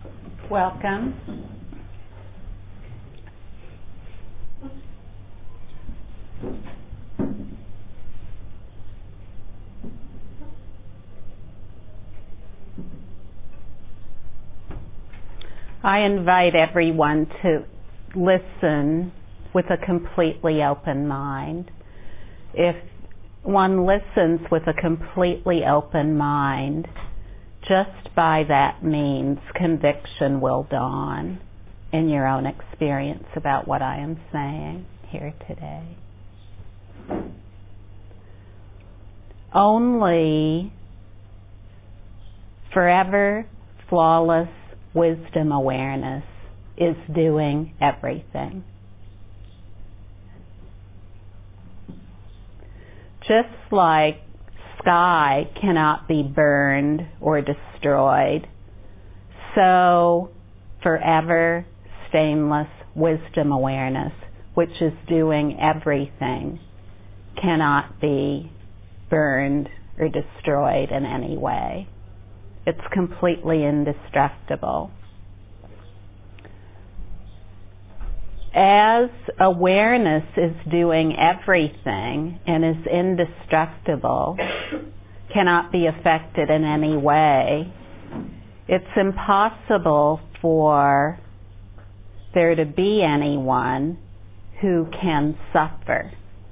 Welcome. I invite everyone to listen with a completely open mind. If one listens with a completely open mind, just by that means conviction will dawn in your own experience about what I am saying here today. Only forever flawless wisdom awareness is doing everything. Just like sky cannot be burned or destroyed, so forever stainless wisdom awareness, which is doing everything, cannot be burned or destroyed in any way. It's completely indestructible. As awareness is doing everything and is indestructible, cannot be affected in any way, it's impossible for there to be anyone who can suffer.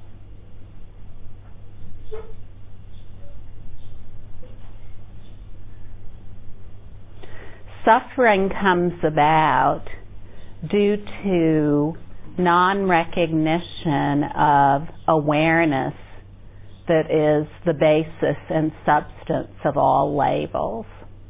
Suffering comes about due to non-recognition of awareness that is the basis and substance of all labels.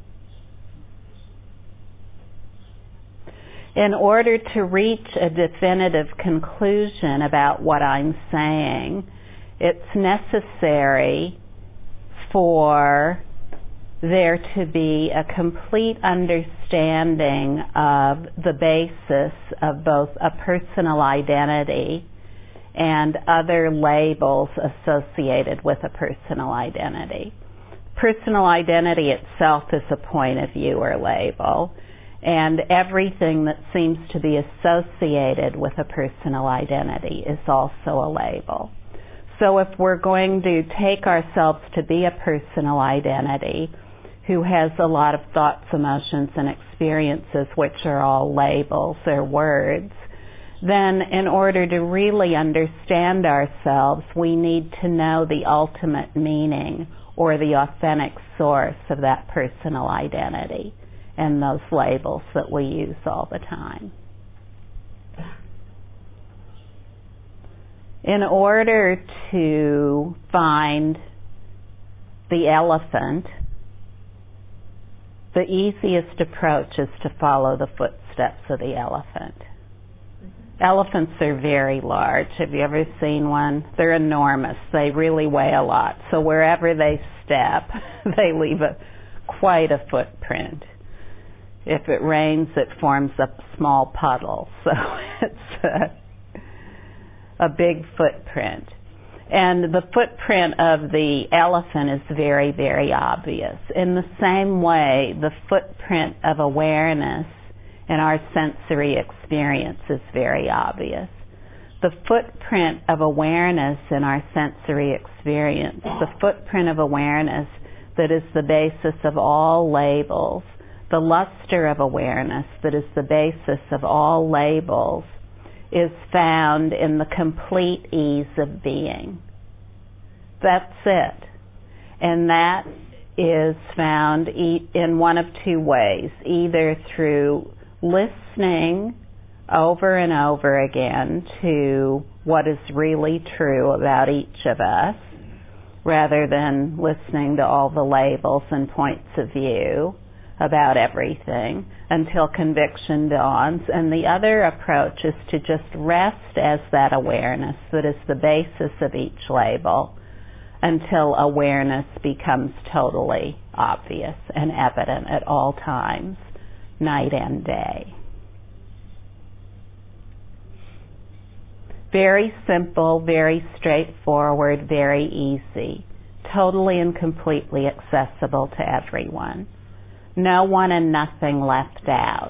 In order to reach a definitive conclusion about what I'm saying, it's necessary for there to be a complete understanding of the basis of both a personal identity and other labels associated with a personal identity. Personal identity itself is a point of view or label, and everything that seems to be associated with a personal identity is also a label. So if we're going to take ourselves to be a personal identity who has a lot of thoughts, emotions, and experiences which are all labels or words, then in order to really understand ourselves, we need to know the ultimate meaning or the authentic source of that personal identity and those labels that we use all the time. In order to find the elephant, the easiest approach is to follow the footsteps of the elephant. Elephants are very large. Have you ever seen one? They're enormous. They really weigh a lot. So wherever they step, they leave quite a footprint. If it rains, it forms a small puddle. So it's a big footprint. And the footprint of the elephant is very, very obvious. In the same way, the footprint of awareness in our sensory experience is very obvious. The footprint of awareness in our sensory experience, the footprint of awareness that is the basis of all labels, the luster of awareness that is the basis of all labels, is found in the complete ease of being. That's it. And that is found in one of two ways, either through listening over and over again to what is really true about each of us, rather than listening to all the labels and points of view about everything until conviction dawns. And the other approach is to just rest as that awareness that is the basis of each label until awareness becomes totally obvious and evident at all times, night and day. Very simple, very straightforward, very easy, totally and completely accessible to everyone. no one and nothing left out.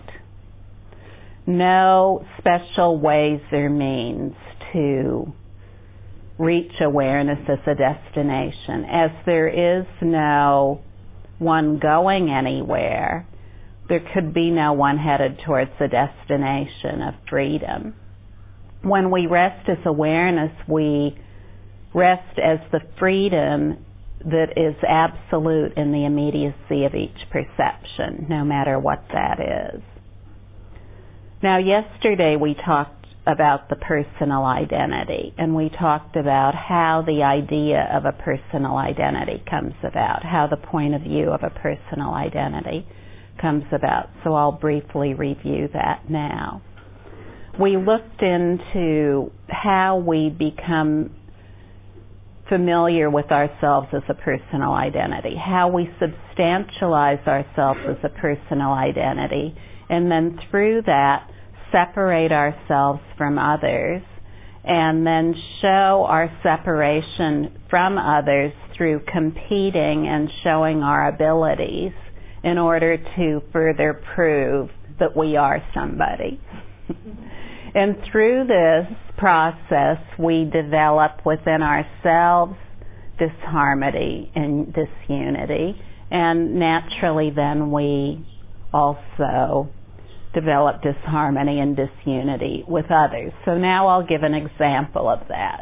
No special ways or means to reach awareness as a destination. As there is no one going anywhere, there could be no one headed towards the destination of freedom. When we rest as awareness, we rest as the freedom that is absolute in the immediacy of each perception, no matter what that is. Now, yesterday we talked about the personal identity, and we talked about how the idea of a personal identity comes about, how the point of view of a personal identity comes about. So I'll briefly review that now. We looked into how we become familiar with ourselves as a personal identity, how we substantialize ourselves as a personal identity, and then through that separate ourselves from others, and then show our separation from others through competing and showing our abilities in order to further prove that we are somebody. And through this process, we develop within ourselves disharmony and disunity, and naturally then we also develop disharmony and disunity with others. So now I'll give an example of that.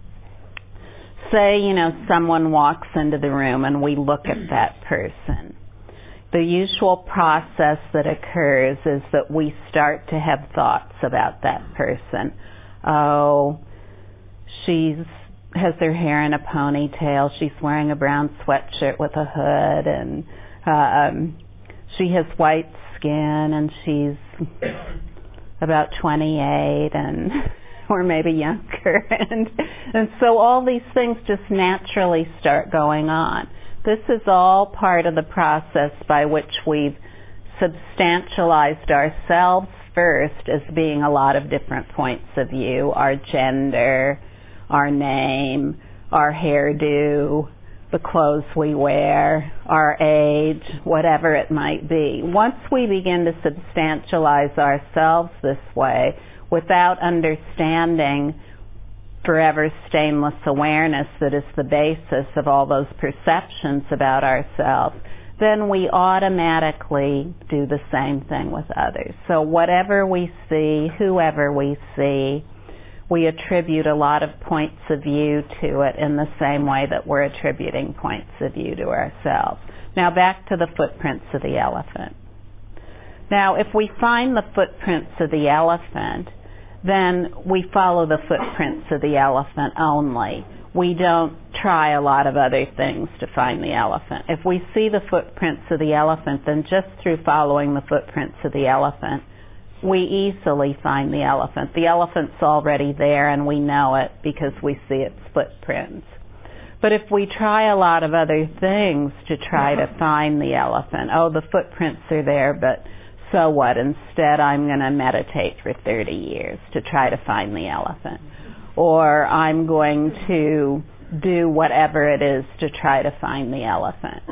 Say, someone walks into the room and we look at that person. The usual process that occurs is that we start to have thoughts about that person. Oh, she has her hair in a ponytail, she's wearing a brown sweatshirt with a hood, and she has white skin, and she's about 28 and or maybe younger, and so all these things just naturally start going on. This is all part of the process by which we've substantialized ourselves first as being a lot of different points of view: our gender, our name, our hairdo, the clothes we wear, our age, whatever it might be. Once we begin to substantialize ourselves this way, without understanding forever stainless awareness that is the basis of all those perceptions about ourselves, then we automatically do the same thing with others. So whatever we see, whoever we see, we attribute a lot of points of view to it in the same way that we're attributing points of view to ourselves. Now back to the footprints of the elephant. Now if we find the footprints of the elephant, then we follow the footprints of the elephant only. We don't try a lot of other things to find the elephant. If we see the footprints of the elephant, then just through following the footprints of the elephant, we easily find the elephant. The elephant's already there and we know it because we see its footprints. But if we try a lot of other things to try to find the elephant, oh, the footprints are there, but so what? Instead, I'm going to meditate for 30 years to try to find the elephant. Or I'm going to do whatever it is to try to find the elephant.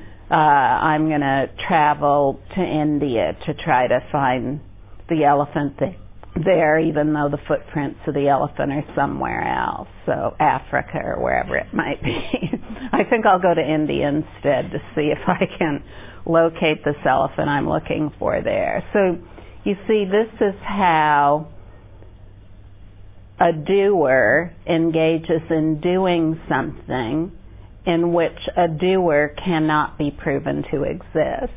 I'm going to travel to India to try to find the elephant there, even though the footprints of the elephant are somewhere else, so Africa or wherever it might be. I think I'll go to India instead to see if I can locate this elephant I'm looking for there. So you see, this is how a doer engages in doing something in which a doer cannot be proven to exist.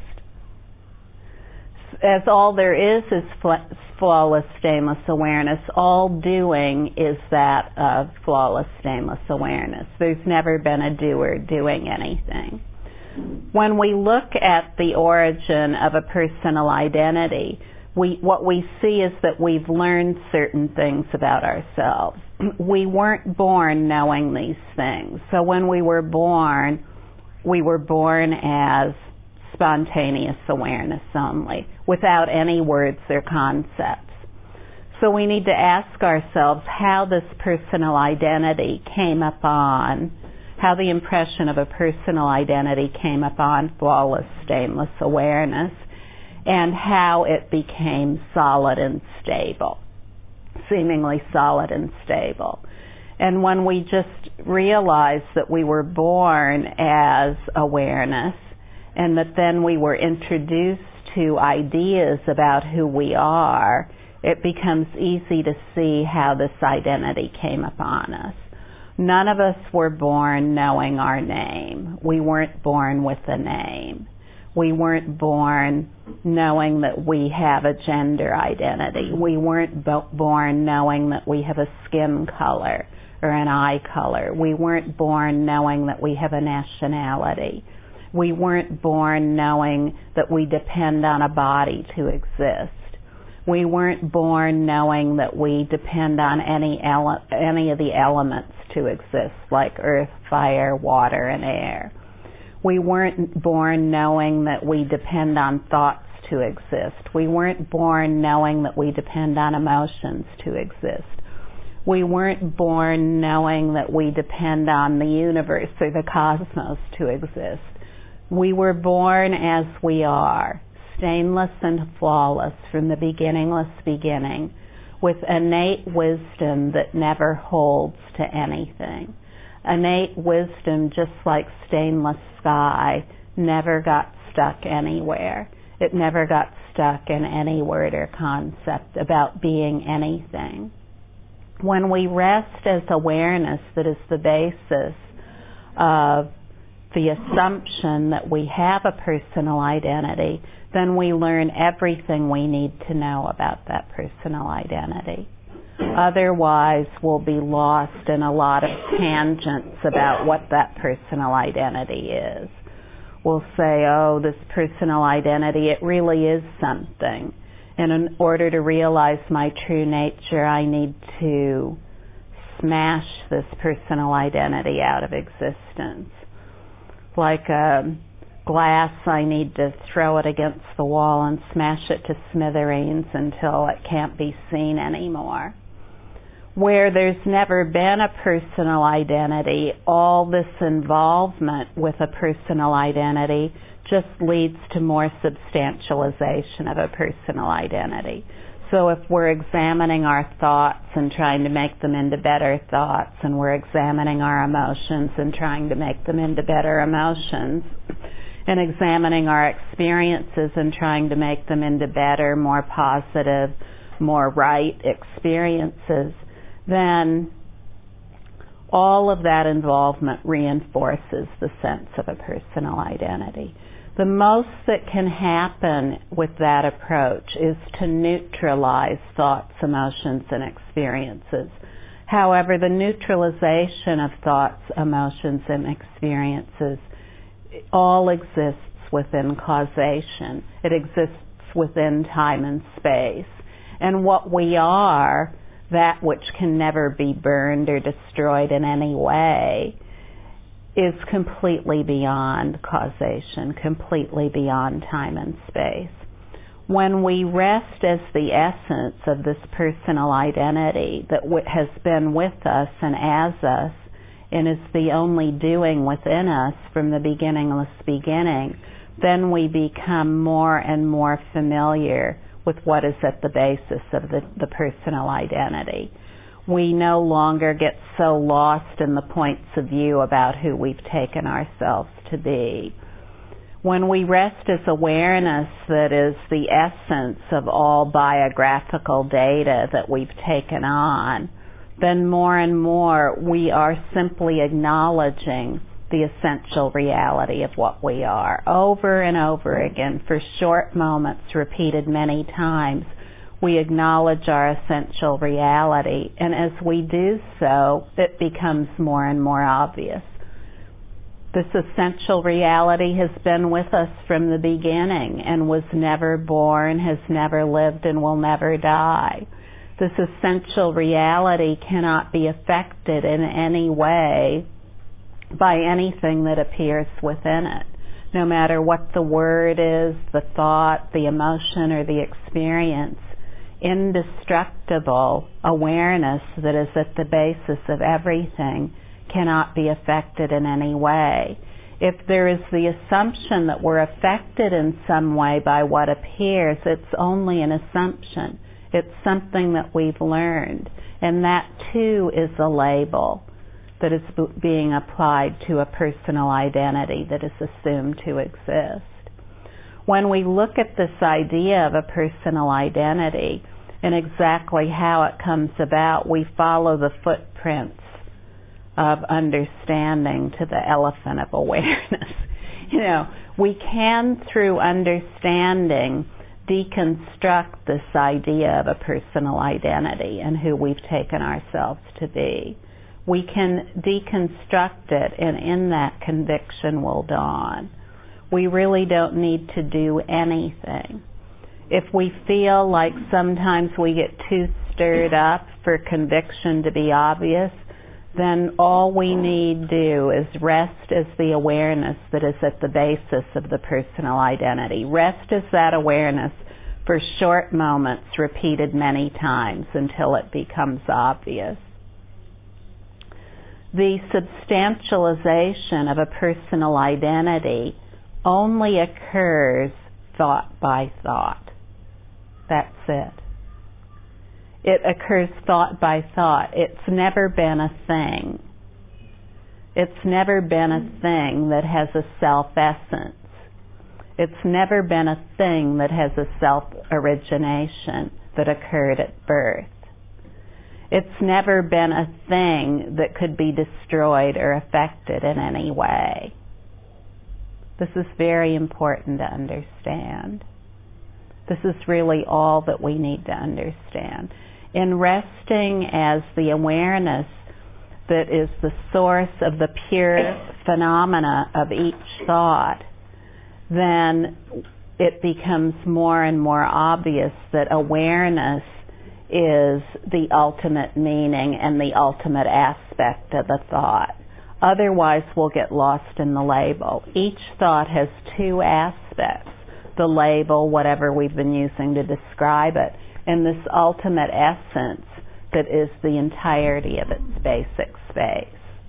As all there is flawless, stainless awareness, all doing is that of flawless, stainless awareness. There's never been a doer doing anything. When we look at the origin of a personal identity, what we see is that we've learned certain things about ourselves. We weren't born knowing these things. So when we were born as spontaneous awareness only, without any words or concepts. So we need to ask ourselves how this personal identity came upon, how the impression of a personal identity came upon flawless, stainless awareness, and how it became solid and stable, seemingly solid and stable. And when we just realized that we were born as awareness, and that then we were introduced to ideas about who we are, it becomes easy to see how this identity came upon us. None of us were born knowing our name. We weren't born with a name. We weren't born knowing that we have a gender identity. We weren't born knowing that we have a skin color or an eye color. We weren't born knowing that we have a nationality. We weren't born knowing that we depend on a body to exist. We weren't born knowing that we depend on any of the elements to exist, like earth, fire, water, and air. We weren't born knowing that we depend on thoughts to exist. We weren't born knowing that we depend on emotions to exist. We weren't born knowing that we depend on the universe or the cosmos to exist. We were born as we are, stainless and flawless from the beginningless beginning, with innate wisdom that never holds to anything. Innate wisdom, just like stainless sky, never got stuck anywhere. It never got stuck in any word or concept about being anything. When we rest as awareness that is the basis of the assumption that we have a personal identity, then we learn everything we need to know about that personal identity. Otherwise, we'll be lost in a lot of tangents about what that personal identity is. We'll say, oh, this personal identity, it really is something. And in order to realize my true nature, I need to smash this personal identity out of existence. Like a glass, I need to throw it against the wall and smash it to smithereens until it can't be seen anymore. Where there's never been a personal identity, all this involvement with a personal identity just leads to more substantialization of a personal identity. So if we're examining our thoughts and trying to make them into better thoughts, and we're examining our emotions and trying to make them into better emotions, and examining our experiences and trying to make them into better, more positive, more right experiences, then all of that involvement reinforces the sense of a personal identity. The most that can happen with that approach is to neutralize thoughts, emotions, and experiences. However, the neutralization of thoughts, emotions, and experiences all exists within causation. It exists within time and space. And what we are, that which can never be burned or destroyed in any way, is completely beyond causation, completely beyond time and space. When we rest as the essence of this personal identity that has been with us and as us, and is the only doing within us from the beginningless beginning, then we become more and more familiar with what is at the basis of the personal identity. We no longer get so lost in the points of view about who we've taken ourselves to be. When we rest as awareness that is the essence of all biographical data that we've taken on, then more and more we are simply acknowledging the essential reality of what we are. Over and over again, for short moments, repeated many times, we acknowledge our essential reality, and as we do so, it becomes more and more obvious. This essential reality has been with us from the beginning and was never born, has never lived, and will never die. This essential reality cannot be affected in any way by anything that appears within it. No matter what the word is, the thought, the emotion, or the experience, indestructible awareness that is at the basis of everything cannot be affected in any way. If there is the assumption that we're affected in some way by what appears, it's only an assumption. It's something that we've learned. And that too is a label that is being applied to a personal identity that is assumed to exist. When we look at this idea of a personal identity and exactly how it comes about, we follow the footprints of understanding to the elephant of awareness. We can, through understanding, deconstruct this idea of a personal identity and who we've taken ourselves to be. We can deconstruct it, and in that, conviction will dawn. We really don't need to do anything. If we feel like sometimes we get too stirred up for conviction to be obvious, then all we need do is rest as the awareness that is at the basis of the personal identity. Rest as that awareness for short moments repeated many times until it becomes obvious. The substantialization of a personal identity only occurs thought by thought. That's it. It occurs thought by thought. It's never been a thing. It's never been a thing that has a self-essence. It's never been a thing that has a self-origination that occurred at birth. It's never been a thing that could be destroyed or affected in any way. This is very important to understand. This is really all that we need to understand. In resting as the awareness that is the source of the pure phenomena of each thought, then it becomes more and more obvious that awareness is the ultimate meaning and the ultimate aspect of the thought. Otherwise, we'll get lost in the label. Each thought has two aspects: the label, whatever we've been using to describe it, and this ultimate essence that is the entirety of its basic space.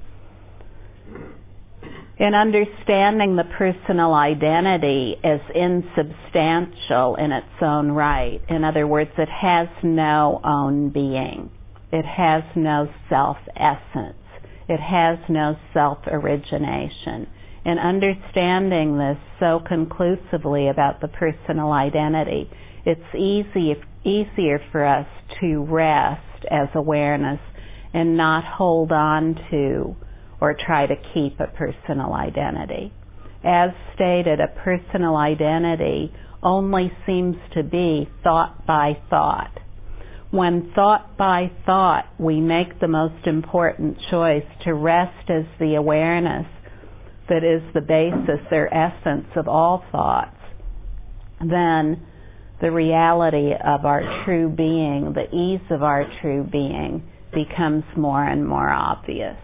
In understanding the personal identity as insubstantial in its own right, in other words, it has no own being. It has no self-essence. It has no self-origination. In understanding this so conclusively about the personal identity, it's easier for us to rest as awareness and not hold on to or try to keep a personal identity. As stated, a personal identity only seems to be thought by thought. When thought by thought we make the most important choice to rest as the awareness that is the basis or essence of all thoughts, then the reality of our true being, the ease of our true being, becomes more and more obvious.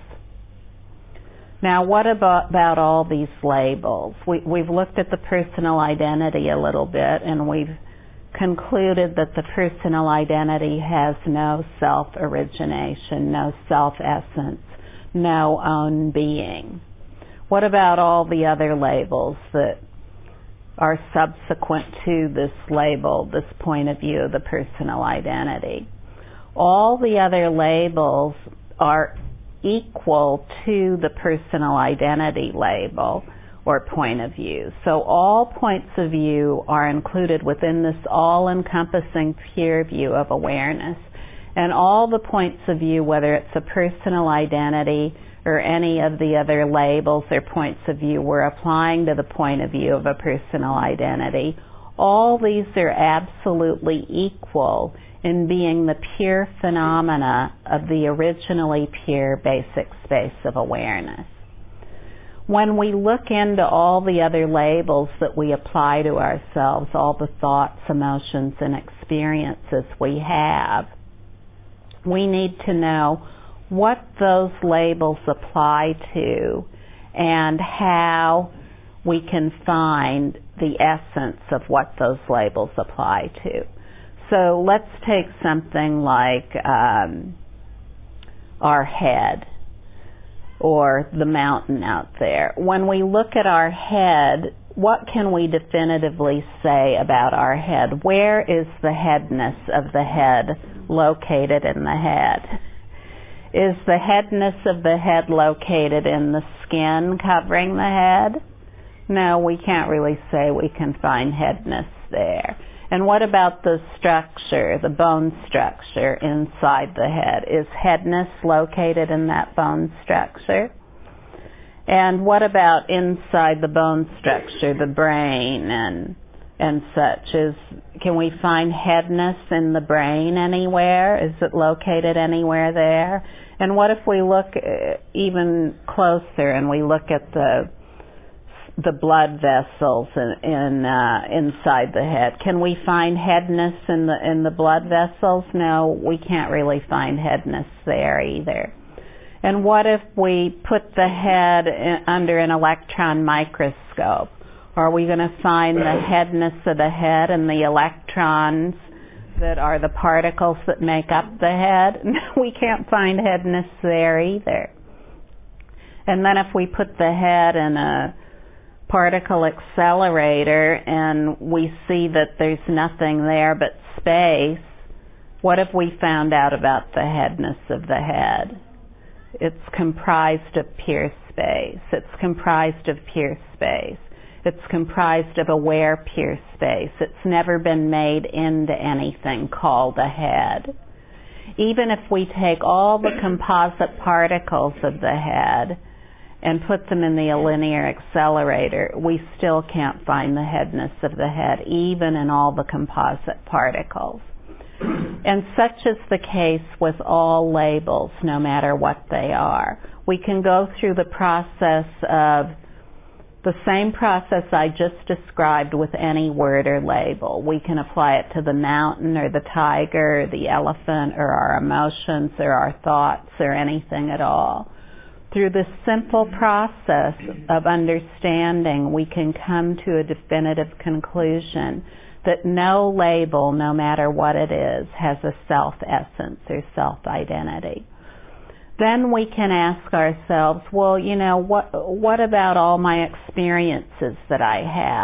Now, what about all these labels? We've looked at the personal identity a little bit, and we've concluded that the personal identity has no self-origination, no self-essence, no own being. What about all the other labels that are subsequent to this label, this point of view of the personal identity? All the other labels are equal to the personal identity label or point of view. So all points of view are included within this all-encompassing pure view of awareness. And all the points of view, whether it's a personal identity or any of the other labels or points of view we're applying to the point of view of a personal identity, all these are absolutely equal in being the pure phenomena of the originally pure basic space of awareness. When we look into all the other labels that we apply to ourselves, all the thoughts, emotions, and experiences we have, we need to know what those labels apply to and how we can find the essence of what those labels apply to. So let's take something like our head. or the mountain out there. When we look at our head, what can we definitively say about our head? Where is the headness of the head located in the head? Is the headness of the head located in the skin covering the head? No, we can't really say we can find headness there. And what about the structure, the bone structure inside the head? Is headness located in that bone structure? And what about inside the bone structure, the brain and such? Can we find headness in the brain anywhere? Is it located anywhere there? And what if we look even closer and we look at the blood vessels inside the head? Can we find headness in the blood vessels? No, we can't really find headness there either. And what if we put the head under an electron microscope? Are we going to find the headness of the head and the electrons that are the particles that make up the head? No, we can't find headness there either. And then if we put the head in a particle accelerator and we see that there's nothing there but space, what have we found out about the headness of the head? It's comprised of pure space. It's comprised of pure space. It's comprised of aware pure space. It's never been made into anything called a head. Even if we take all the composite particles of the head and put them in the linear accelerator, we still can't find the headness of the head, even in all the composite particles. And such is the case with all labels, no matter what they are. We can go through the process of the same process I just described with any word or label. We can apply it to the mountain or the tiger or the elephant or our emotions or our thoughts or anything at all. Through this simple process of understanding, we can come to a definitive conclusion that no label, no matter what it is, has a self-essence or self-identity. Then we can ask ourselves, well, what about all my experiences that I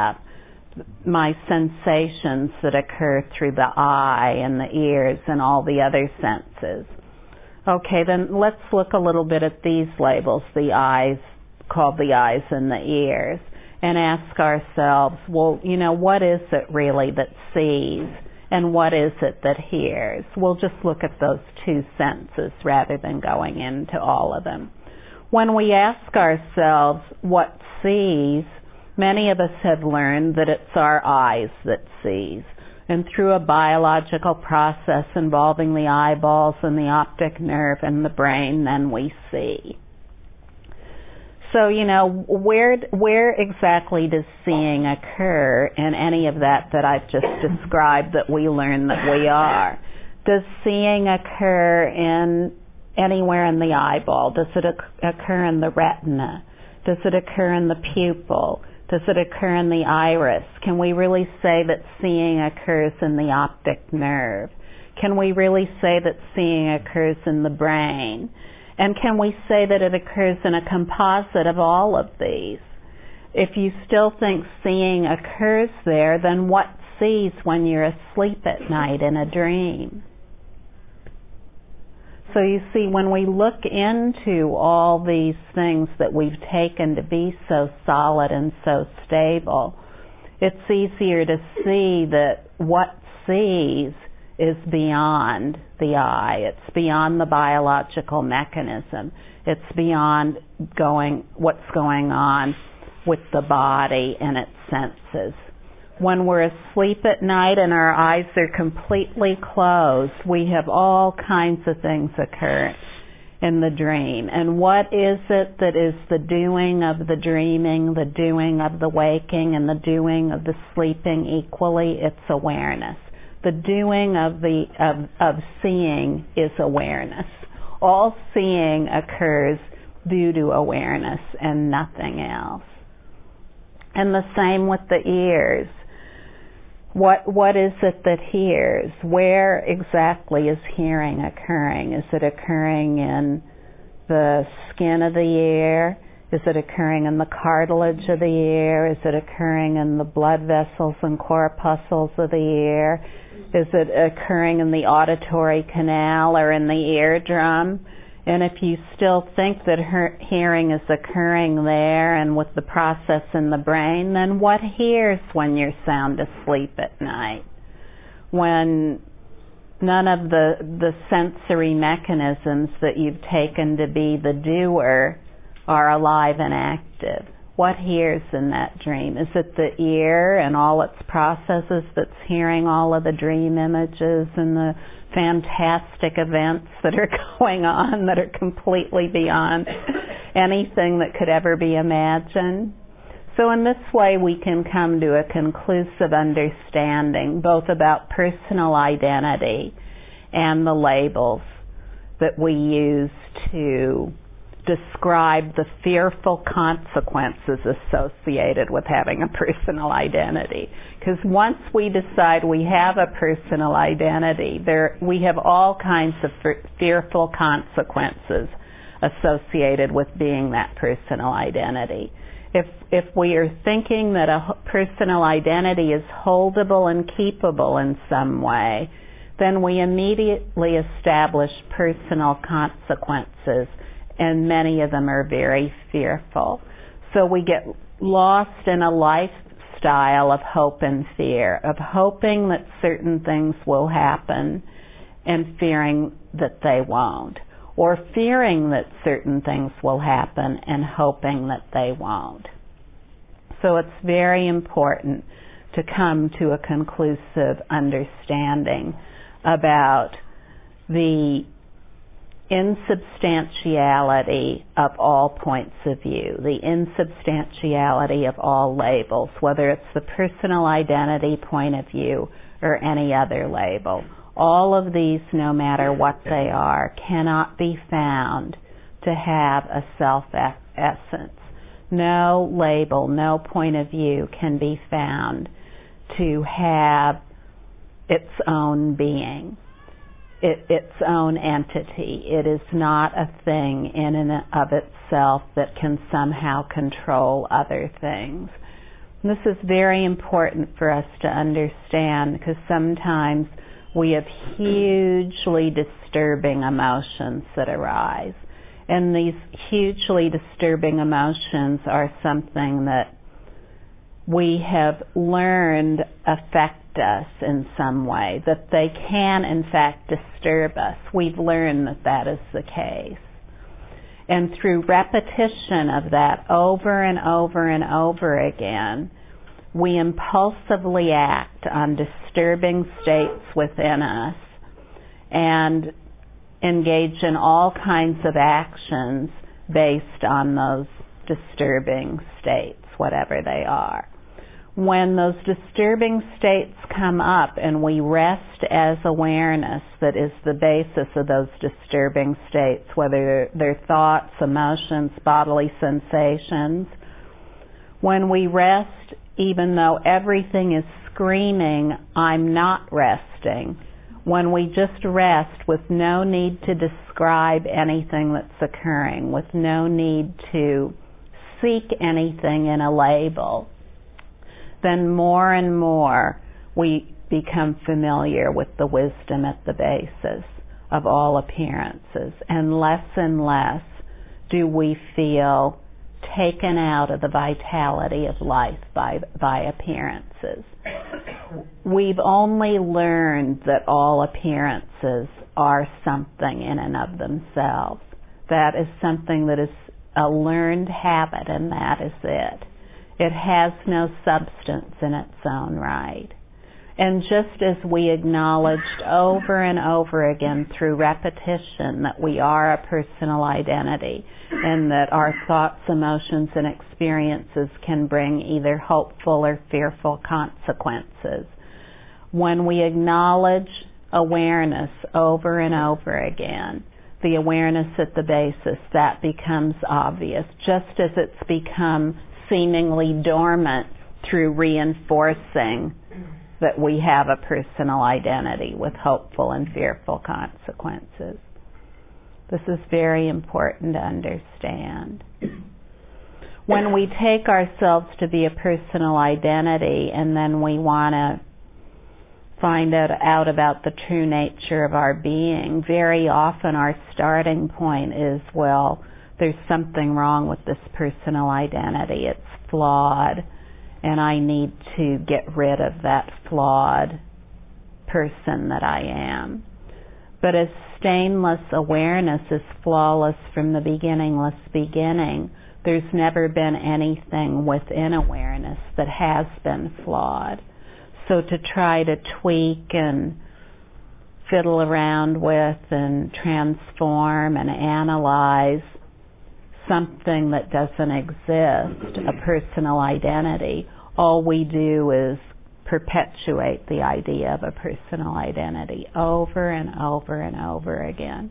have, my sensations that occur through the eye and the ears and all the other senses? Okay, then let's look a little bit at these labels, the eyes, called the eyes and the ears, and ask ourselves, well, what is it really that sees and what is it that hears? We'll just look at those two senses rather than going into all of them. When we ask ourselves what sees, many of us have learned that it's our eyes that sees. And through a biological process involving the eyeballs and the optic nerve and the brain, then we see. So, where exactly does seeing occur in any of that I've just described that we learn that we are? Does seeing occur anywhere in the eyeball? Does it occur in the retina? Does it occur in the pupil? Does it occur in the iris? Can we really say that seeing occurs in the optic nerve? Can we really say that seeing occurs in the brain? And can we say that it occurs in a composite of all of these? If you still think seeing occurs there, then what sees when you're asleep at night in a dream? So you see, when we look into all these things that we've taken to be so solid and so stable, it's easier to see that what sees is beyond the eye. It's beyond the biological mechanism. It's beyond what's going on with the body and its senses. When we're asleep at night and our eyes are completely closed, we have all kinds of things occur in the dream. And what is it that is the doing of the dreaming, the doing of the waking, and the doing of the sleeping equally? It's awareness. The doing of seeing is awareness. All seeing occurs due to awareness and nothing else. And the same with the ears. What is it that hears? Where exactly is hearing occurring? Is it occurring in the skin of the ear? Is it occurring in the cartilage of the ear? Is it occurring in the blood vessels and corpuscles of the ear? Is it occurring in the auditory canal or in the eardrum? And if you still think that hearing is occurring there and with the process in the brain, then what hears when you're sound asleep at night? When none of the sensory mechanisms that you've taken to be the doer are alive and active. What hears in that dream? Is it the ear and all its processes that's hearing all of the dream images and the fantastic events that are going on that are completely beyond anything that could ever be imagined? So in this way we can come to a conclusive understanding both about personal identity and the labels that we use to describe the fearful consequences associated with having a personal identity. Because once we decide we have a personal identity, we have all kinds of fearful consequences associated with being that personal identity. If we are thinking that a personal identity is holdable and keepable in some way, then we immediately establish personal consequences, and many of them are very fearful. So we get lost in a lifestyle of hope and fear, of hoping that certain things will happen and fearing that they won't, or fearing that certain things will happen and hoping that they won't. So it's very important to come to a conclusive understanding about the insubstantiality of all points of view, the insubstantiality of all labels, whether it's the personal identity point of view or any other label. All of these, no matter what they are, cannot be found to have a self-essence. No label, no point of view can be found to have its own being, its own entity. It is not a thing in and of itself that can somehow control other things. And this is very important for us to understand, because sometimes we have hugely disturbing emotions that arise. And these hugely disturbing emotions are something that we have learned affect us in some way, that they can in fact disturb us. We've learned that that is the case. And through repetition of that over and over and over again, we impulsively act on disturbing states within us and engage in all kinds of actions based on those disturbing states, whatever they are. When those disturbing states come up and we rest as awareness that is the basis of those disturbing states, whether they're thoughts, emotions, bodily sensations, when we rest even though everything is screaming, I'm not resting, when we just rest with no need to describe anything that's occurring, with no need to seek anything in a label, then more and more we become familiar with the wisdom at the basis of all appearances, and less do we feel taken out of the vitality of life by appearances. We've only learned that all appearances are something in and of themselves. That is something that is a learned habit, and that is it. It has no substance in its own right. And just as we acknowledged over and over again through repetition that we are a personal identity and that our thoughts, emotions, and experiences can bring either hopeful or fearful consequences, when we acknowledge awareness over and over again, the awareness at the basis, that becomes obvious, just as it's become seemingly dormant through reinforcing that we have a personal identity with hopeful and fearful consequences. This is very important to understand. When we take ourselves to be a personal identity and then we want to find out about the true nature of our being, very often our starting point is, well, there's something wrong with this personal identity. It's flawed, and I need to get rid of that flawed person that I am. But as stainless awareness is flawless from the beginningless beginning, there's never been anything within awareness that has been flawed. So to try to tweak and fiddle around with and transform and analyze something that doesn't exist, a personal identity, all we do is perpetuate the idea of a personal identity over and over and over again.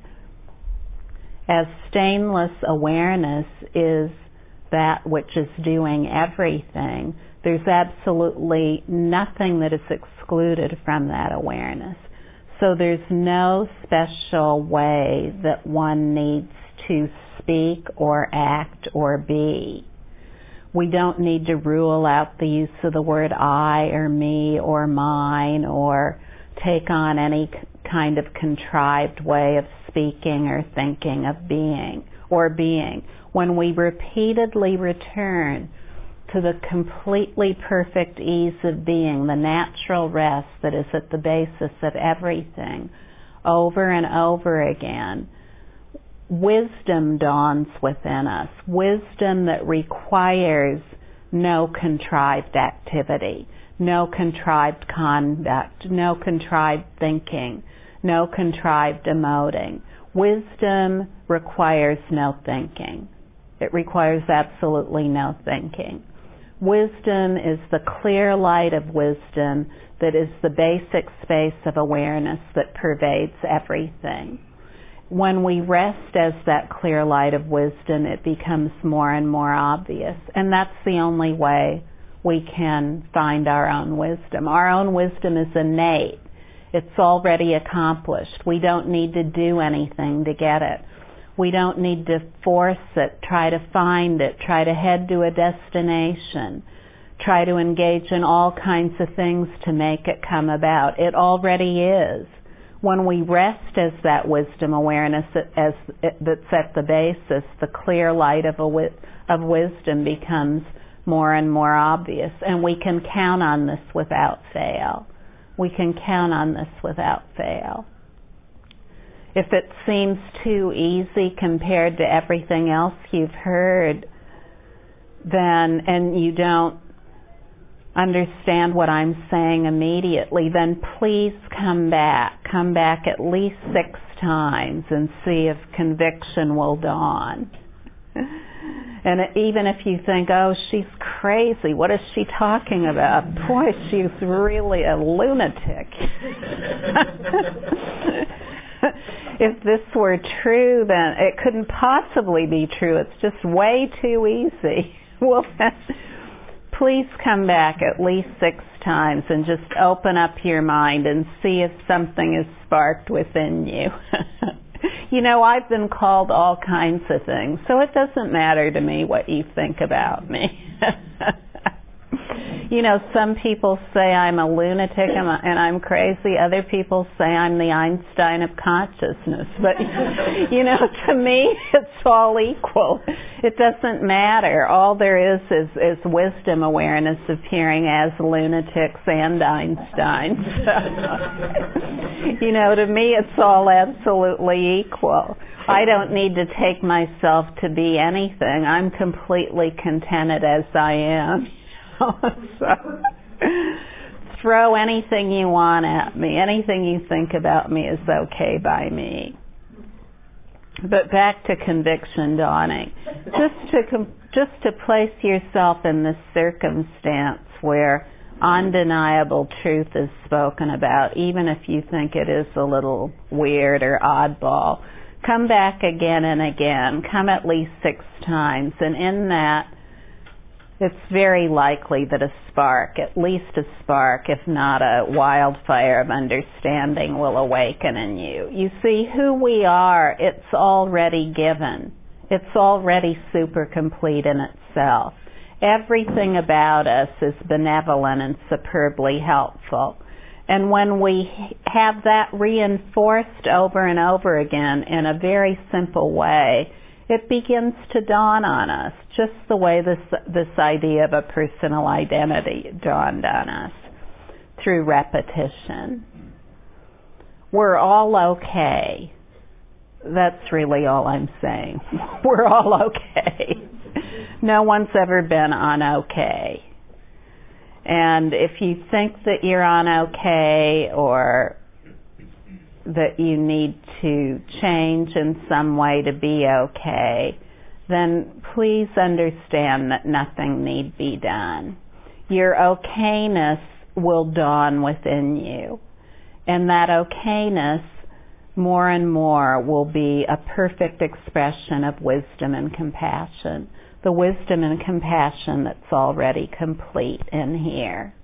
As stainless awareness is that which is doing everything, there's absolutely nothing that is excluded from that awareness. So there's no special way that one needs to speak or act or be. We don't need to rule out the use of the word I or me or mine or take on any kind of contrived way of speaking or thinking of being or being. When we repeatedly return to the completely perfect ease of being, the natural rest that is at the basis of everything, over and over again, wisdom dawns within us. Wisdom that requires no contrived activity, no contrived conduct, no contrived thinking, no contrived emoting. Wisdom requires no thinking. It requires absolutely no thinking. Wisdom is the clear light of wisdom that is the basic space of awareness that pervades everything. When we rest as that clear light of wisdom, it becomes more and more obvious. And that's the only way we can find our own wisdom. Our own wisdom is innate. It's already accomplished. We don't need to do anything to get it. We don't need to force it, try to find it, try to head to a destination, try to engage in all kinds of things to make it come about. It already is. When we rest as that wisdom awareness that's at the basis, the clear light of wisdom becomes more and more obvious. And we can count on this without fail. We can count on this without fail. If it seems too easy compared to everything else you've heard, and you don't understand what I'm saying immediately, then please come back. Come back at least 6 times and see if conviction will dawn. And even if you think, oh, she's crazy, what is she talking about? Boy, she's really a lunatic. If this were true, then it couldn't possibly be true. It's just way too easy. Well, please come back at least 6 times and just open up your mind and see if something is sparked within you. You know, I've been called all kinds of things, so it doesn't matter to me what you think about me. You know, some people say I'm a lunatic and I'm crazy. Other people say I'm the Einstein of consciousness. But, you know, to me, it's all equal. It doesn't matter. All there is wisdom awareness appearing as lunatics and Einsteins. So, you know, to me, it's all absolutely equal. I don't need to take myself to be anything. I'm completely contented as I am. So, throw anything you want at me. Anything you think about me is okay by me. But back to conviction dawning. Just to place yourself in this circumstance where undeniable truth is spoken about, even if you think it is a little weird or oddball. Come back again and again. Come at least 6 times. And in that, it's very likely that a spark, at least a spark, if not a wildfire of understanding, will awaken in you. You see, who we are, it's already given. It's already super complete in itself. Everything about us is benevolent and superbly helpful. And when we have that reinforced over and over again in a very simple way, it begins to dawn on us, just the way this idea of a personal identity dawned on us through repetition. We're all okay. That's really all I'm saying. We're all okay. No one's ever been un-okay. And if you think that you're un-okay or that you need to change in some way to be okay, then please understand that nothing need be done. Your okayness will dawn within you. And that okayness, more and more, will be a perfect expression of wisdom and compassion. The wisdom and compassion that's already complete in here.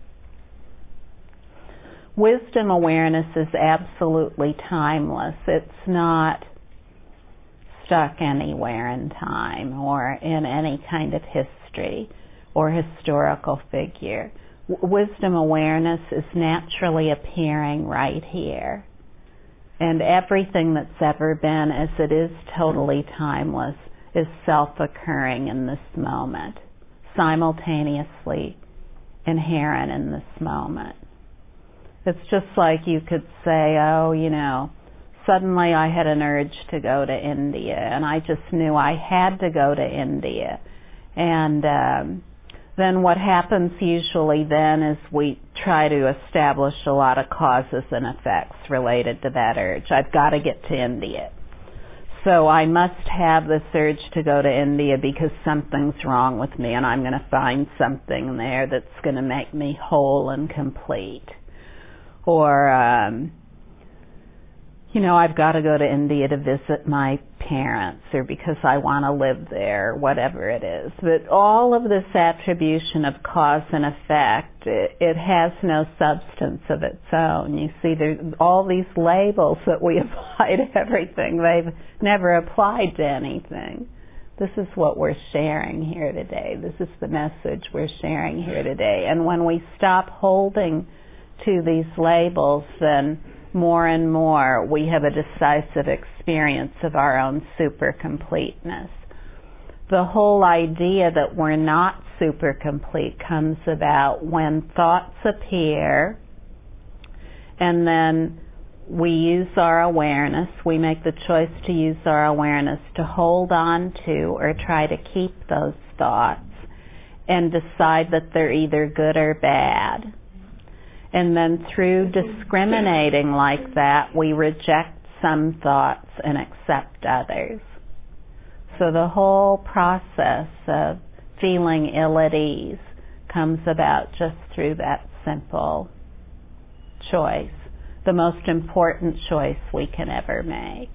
Wisdom awareness is absolutely timeless. It's not stuck anywhere in time or in any kind of history or historical figure. Wisdom awareness is naturally appearing right here. And everything that's ever been, as it is totally timeless, is self-occurring in this moment, simultaneously inherent in this moment. It's just like you could say, oh, suddenly I had an urge to go to India, and I just knew I had to go to India. And then what happens usually then is we try to establish a lot of causes and effects related to that urge. I've got to get to India. So I must have this urge to go to India because something's wrong with me, and I'm going to find something there that's going to make me whole and complete. Or, I've got to go to India to visit my parents, or because I want to live there, whatever it is. But all of this attribution of cause and effect, it has no substance of its own. You see, there's all these labels that we apply to everything. They've never applied to anything. This is what we're sharing here today. This is the message we're sharing here today. And when we stop holding to these labels, then more and more we have a decisive experience of our own super completeness. The whole idea that we're not super complete comes about when thoughts appear, and then we use our awareness, we make the choice to use our awareness to hold on to or try to keep those thoughts and decide that they're either good or bad. And then through discriminating like that, we reject some thoughts and accept others. So the whole process of feeling ill at ease comes about just through that simple choice, the most important choice we can ever make.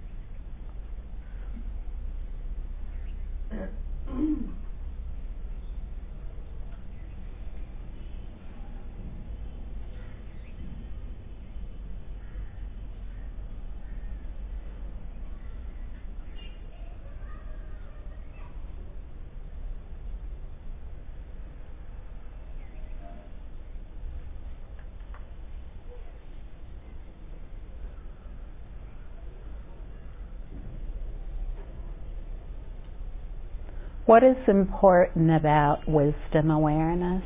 What is important about wisdom awareness?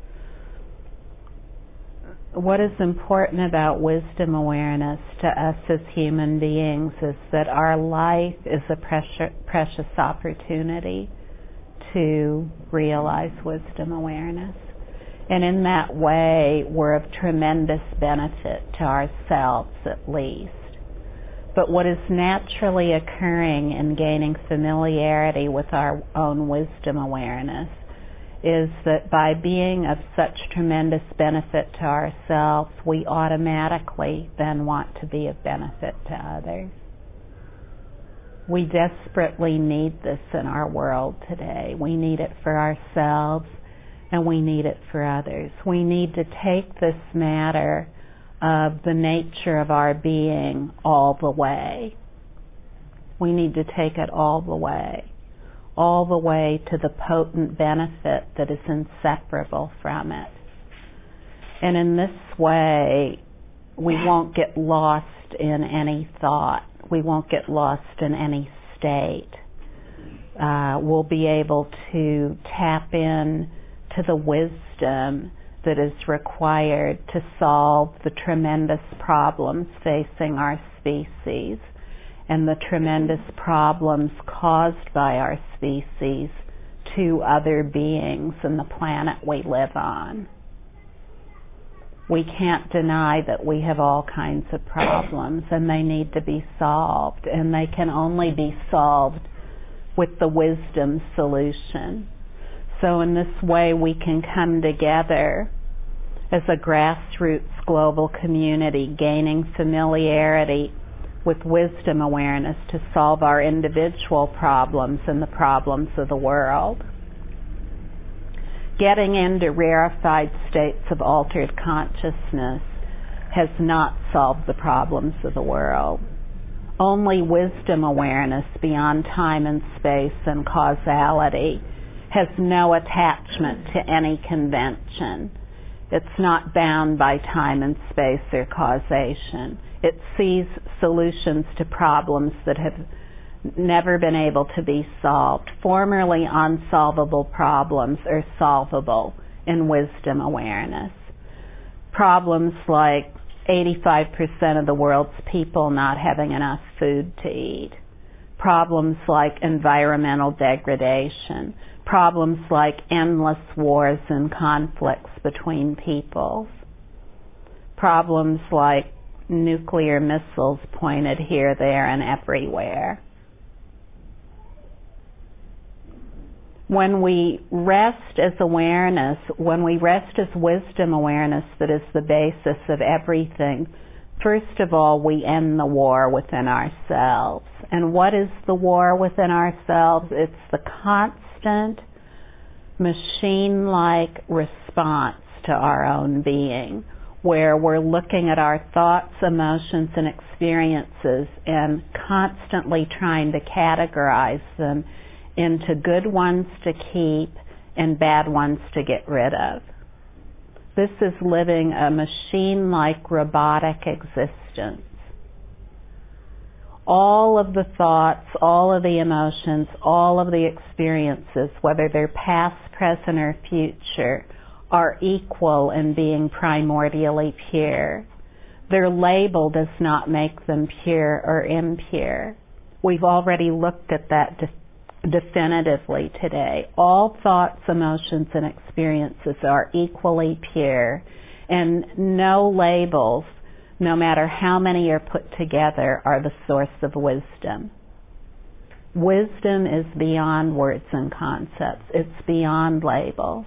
What is important about wisdom awareness to us as human beings is that our life is a precious opportunity to realize wisdom awareness. And in that way, we're of tremendous benefit to ourselves at least. But what is naturally occurring in gaining familiarity with our own wisdom awareness is that by being of such tremendous benefit to ourselves, we automatically then want to be of benefit to others. We desperately need this in our world today. We need it for ourselves, and we need it for others. We need to take this matter of the nature of our being all the way. We need to take it all the way to the potent benefit that is inseparable from it. And in this way, we won't get lost in any thought. We won't get lost in any state. We'll be able to tap in to the wisdom that is required to solve the tremendous problems facing our species and the tremendous problems caused by our species to other beings and the planet we live on. We can't deny that we have all kinds of problems, and they need to be solved, and they can only be solved with the wisdom solution. So in this way, we can come together as a grassroots global community, gaining familiarity with wisdom awareness to solve our individual problems and the problems of the world. Getting into rarefied states of altered consciousness has not solved the problems of the world. Only wisdom awareness beyond time and space and causality has no attachment to any convention. It's not bound by time and space or causation. It sees solutions to problems that have never been able to be solved. Formerly unsolvable problems are solvable in wisdom awareness. Problems like 85% of the world's people not having enough food to eat. Problems like environmental degradation. Problems like endless wars and conflicts between peoples. Problems like nuclear missiles pointed here, there, and everywhere. When we rest as awareness, when we rest as wisdom awareness that is the basis of everything, first of all, we end the war within ourselves. And what is the war within ourselves? It's the constant, machine-like response to our own being, where we're looking at our thoughts, emotions, and experiences and constantly trying to categorize them into good ones to keep and bad ones to get rid of. This is living a machine-like robotic existence. All of the thoughts, all of the emotions, all of the experiences, whether they're past, present, or future, are equal in being primordially pure. Their label does not make them pure or impure. We've already looked at that definitively today. All thoughts, emotions, and experiences are equally pure, and no labels, no matter how many are put together, are the source of wisdom. Wisdom is beyond words and concepts. It's beyond labels.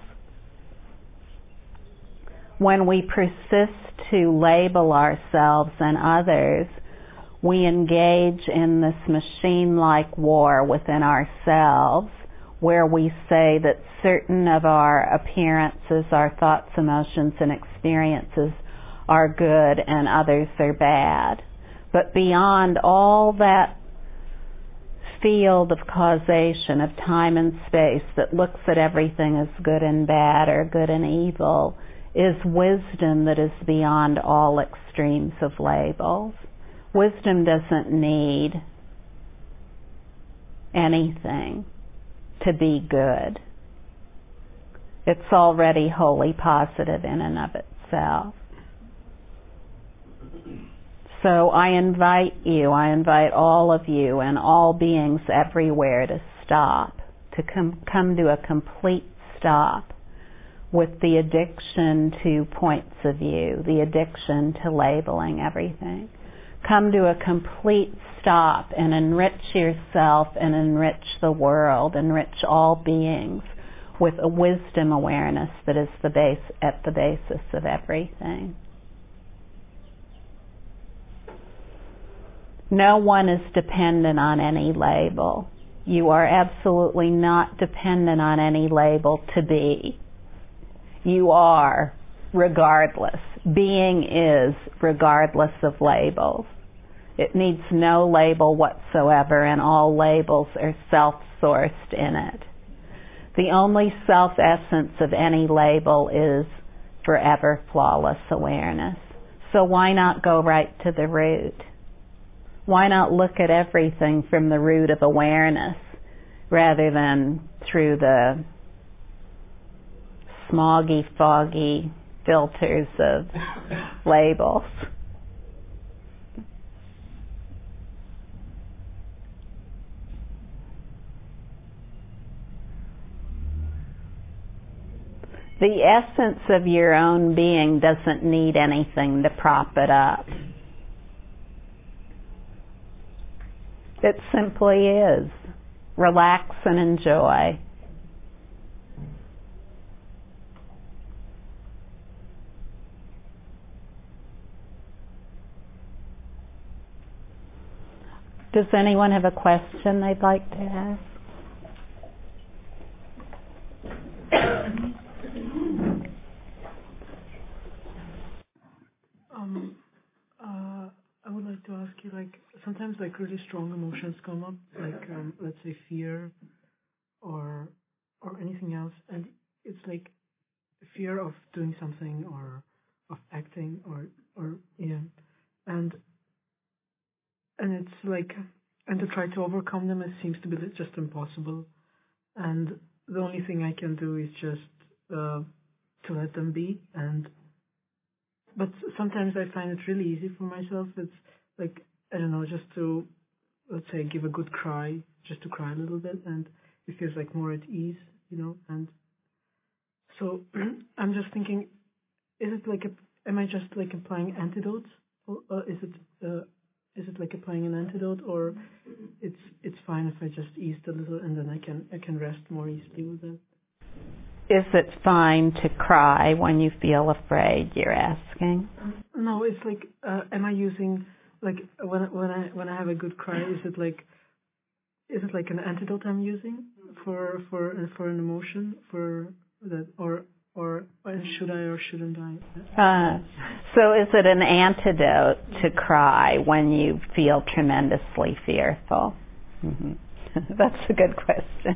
When we persist to label ourselves and others, we engage in this machine-like war within ourselves, where we say that certain of our appearances, our thoughts, emotions, and experiences are good and others are bad. But beyond all that field of causation, of time and space that looks at everything as good and bad or good and evil, is wisdom that is beyond all extremes of labels. Wisdom doesn't need anything to be good. It's already wholly positive in and of itself. So I invite all of you and all beings everywhere to stop, to come to a complete stop with the addiction to points of view, the addiction to labeling everything. Come to a complete stop and enrich yourself and enrich the world, enrich all beings with a wisdom awareness that is at the basis of everything. No one is dependent on any label. You are absolutely not dependent on any label to be. You are regardless. Being is regardless of labels. It needs no label whatsoever, and all labels are self-sourced in it. The only self-essence of any label is forever flawless awareness. So why not go right to the root? Why not look at everything from the root of awareness rather than through the smoggy, foggy filters of labels? The essence of your own being doesn't need anything to prop it up. It simply is. Relax and enjoy. Does anyone have a question they'd like to ask? I would like to ask you, sometimes really strong emotions come up, let's say fear or anything else, and it's fear of doing something or of acting or and it's and to try to overcome them, it seems to be just impossible, and the only thing I can do is just to let them be. But sometimes I find it really easy for myself. It's I don't know, just to, let's say, give a good cry, just to cry a little bit, and it feels more at ease, and so I'm just thinking, is it am I just applying antidotes, or is it applying an antidote, or it's fine if I just ease a little and then I can rest more easily with it? Is it fine to cry when you feel afraid, you're asking? No, it's am I using, when I have a good cry, is it an antidote I'm using for an emotion, for that, or should I or shouldn't I? So is it an antidote to cry when you feel tremendously fearful? Mm-hmm. That's a good question.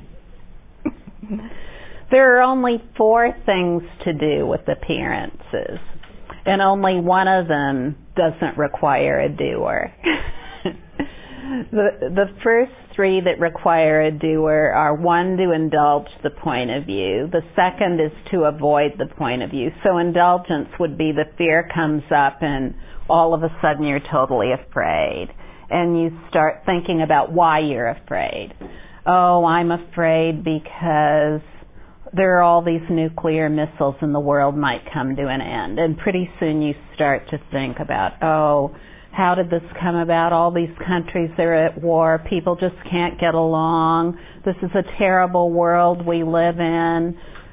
There are only 4 things to do with appearances, and only one of them doesn't require a doer. The first 3 that require a doer are, 1, to indulge the point of view. The second is to avoid the point of view. So indulgence would be the fear comes up and all of a sudden you're totally afraid. And you start thinking about why you're afraid. Oh, I'm afraid because there are all these nuclear missiles and the world might come to an end. And pretty soon you start to think about, oh, how did this come about? All these countries are at war. People just can't get along. This is a terrible world we live in.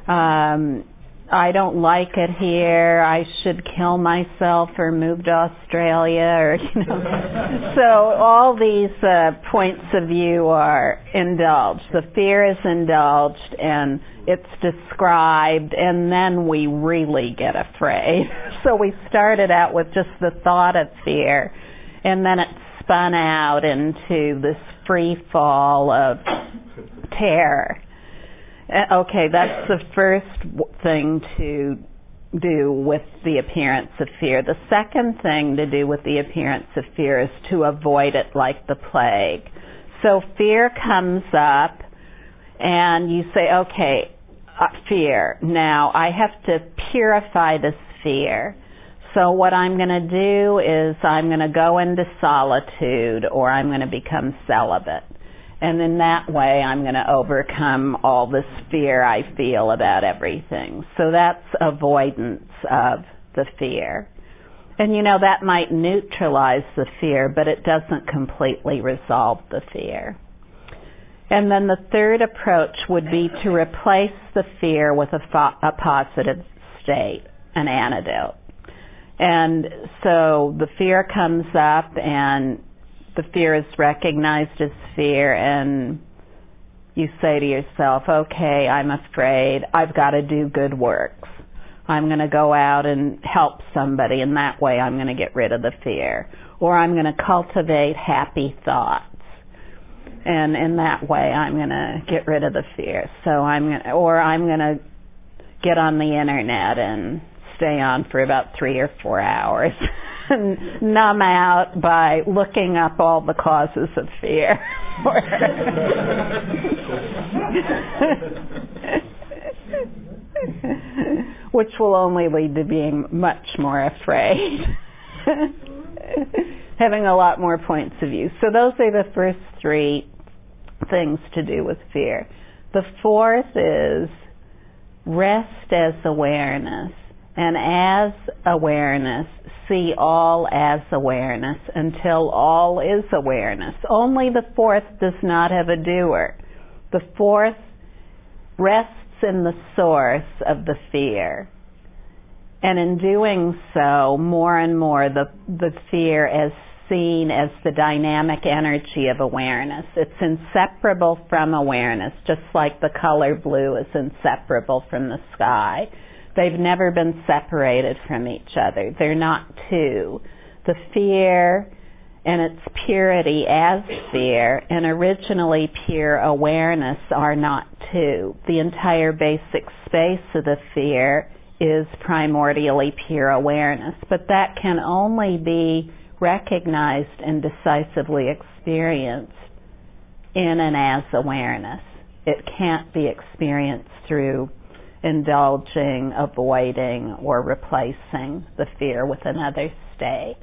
I don't like it here. I should kill myself or move to Australia, or So all these points of view are indulged. The fear is indulged and it's described, and then we really get afraid. So we started out with just the thought of fear, and then it spun out into this free fall of terror. Okay, that's the first thing to do with the appearance of fear. The second thing to do with the appearance of fear is to avoid it like the plague. So fear comes up, and you say, okay, fear. Now, I have to purify this fear. So what I'm going to do is I'm going to go into solitude, or I'm going to become celibate. And in that way, I'm going to overcome all this fear I feel about everything. So that's avoidance of the fear. And that might neutralize the fear, but it doesn't completely resolve the fear. And then the third approach would be to replace the fear with a positive state, an antidote. And so the fear comes up, and the fear is recognized as fear, and you say to yourself, okay, I'm afraid, I've got to do good works. I'm going to go out and help somebody, and that way I'm going to get rid of the fear. Or I'm going to cultivate happy thoughts, and in that way I'm going to get rid of the fear. So I'm going to get on the internet and stay on for about 3 or 4 hours and numb out by looking up all the causes of fear. Which will only lead to being much more afraid. Having a lot more points of view. So those are the first 3 things to do with fear. The fourth is rest as awareness. And as awareness, see all as awareness until all is awareness. Only the fourth does not have a doer. The fourth rests in the source of the fear. And in doing so, more and more the fear is seen as the dynamic energy of awareness. It's inseparable from awareness, just like the color blue is inseparable from the sky. They've never been separated from each other. They're not two. The fear and its purity as fear and originally pure awareness are not two. The entire basic space of the fear is primordially pure awareness, but that can only be recognized and decisively experienced in and as awareness. It can't be experienced through indulging, avoiding, or replacing the fear with another state.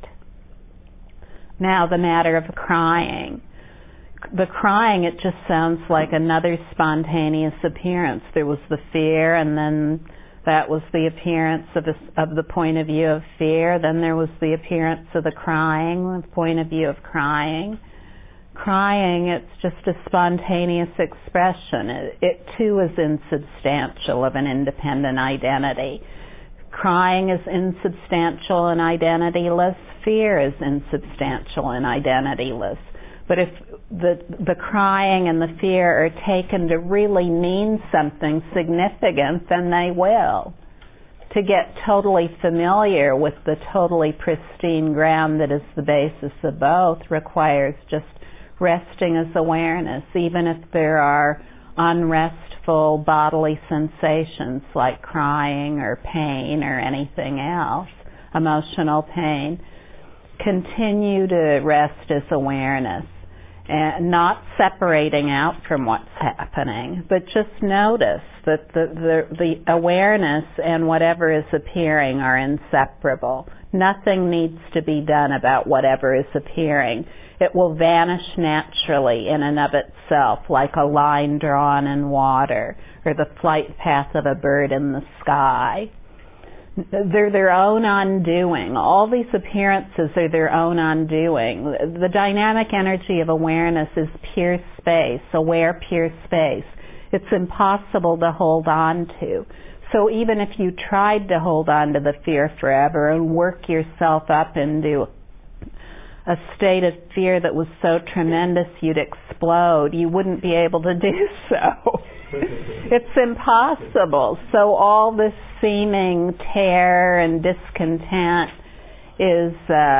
Now the matter of crying. The crying, it just sounds like another spontaneous appearance. There was the fear, and then that was the appearance of the point of view of fear. Then there was the appearance of the crying, the point of view of crying. Crying, it's just a spontaneous expression. It too is insubstantial of an independent identity. Crying is insubstantial and identityless. Fear is insubstantial and identityless. But if the crying and the fear are taken to really mean something significant, then they will. To get totally familiar with the totally pristine ground that is the basis of both requires just resting as awareness, even if there are unrestful bodily sensations like crying or pain or anything else, emotional pain. Continue to rest as awareness, and not separating out from what's happening, but just notice that the awareness and whatever is appearing are inseparable. Nothing needs to be done about whatever is appearing. It will vanish naturally in and of itself, like a line drawn in water, or the flight path of a bird in the sky. They're their own undoing. All these appearances are their own undoing. The dynamic energy of awareness is pure space, aware pure space. It's impossible to hold on to. So even if you tried to hold on to the fear forever and work yourself up into a state of fear that was so tremendous you'd explode, you wouldn't be able to do so. It's impossible. So all this seeming terror and discontent is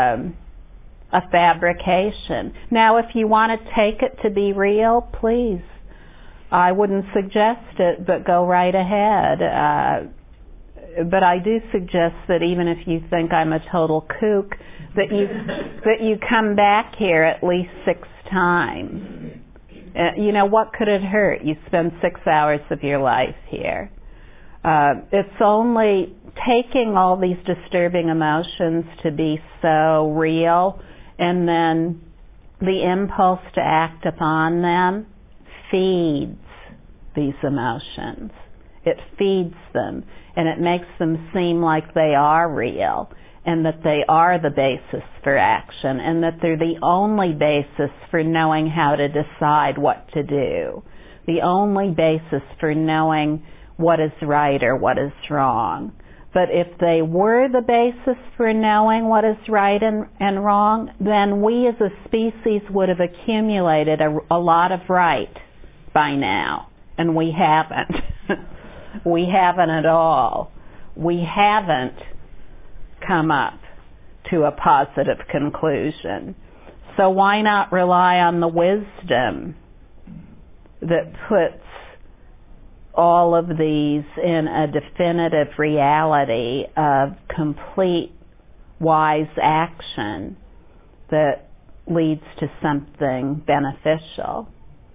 a fabrication. Now, if you want to take it to be real, please. I wouldn't suggest it, but go right ahead. But I do suggest that even if you think I'm a total kook, that you come back here at least 6 times. What could it hurt? You spend 6 hours of your life here. It's only taking all these disturbing emotions to be so real, and then the impulse to act upon them feeds these emotions. It feeds them, and it makes them seem like they are real, and that they are the basis for action, and that they're the only basis for knowing how to decide what to do, the only basis for knowing what is right or what is wrong. But if they were the basis for knowing what is right and wrong, then we as a species would have accumulated a lot of right by now. And we haven't. We haven't at all. We haven't come up to a positive conclusion. So why not rely on the wisdom that puts all of these in a definitive reality of complete wise action that leads to something beneficial?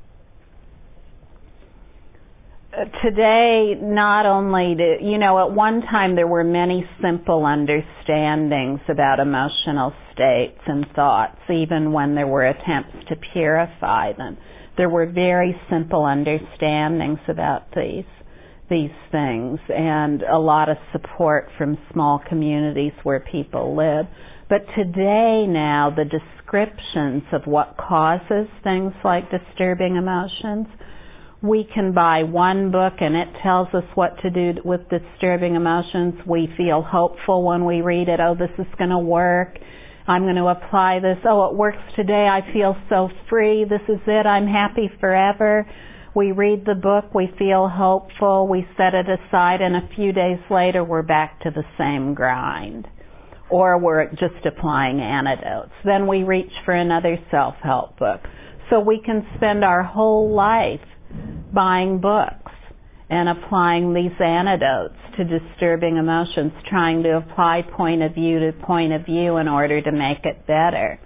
Today, not only at one time there were many simple understandings about emotional states and thoughts, even when there were attempts to purify them. There were very simple understandings about these things, and a lot of support from small communities where people live. But today now, the descriptions of what causes things like disturbing emotions, we can buy one book and it tells us what to do with disturbing emotions. We feel hopeful when we read it. Oh, this is going to work. I'm going to apply this. Oh, it works today. I feel so free. This is it. I'm happy forever. We read the book. We feel hopeful. We set it aside, and a few days later we're back to the same grind. Or we're just applying antidotes. Then we reach for another self-help book. So we can spend our whole life buying books and applying these antidotes to disturbing emotions, trying to apply point of view to point of view in order to make it better.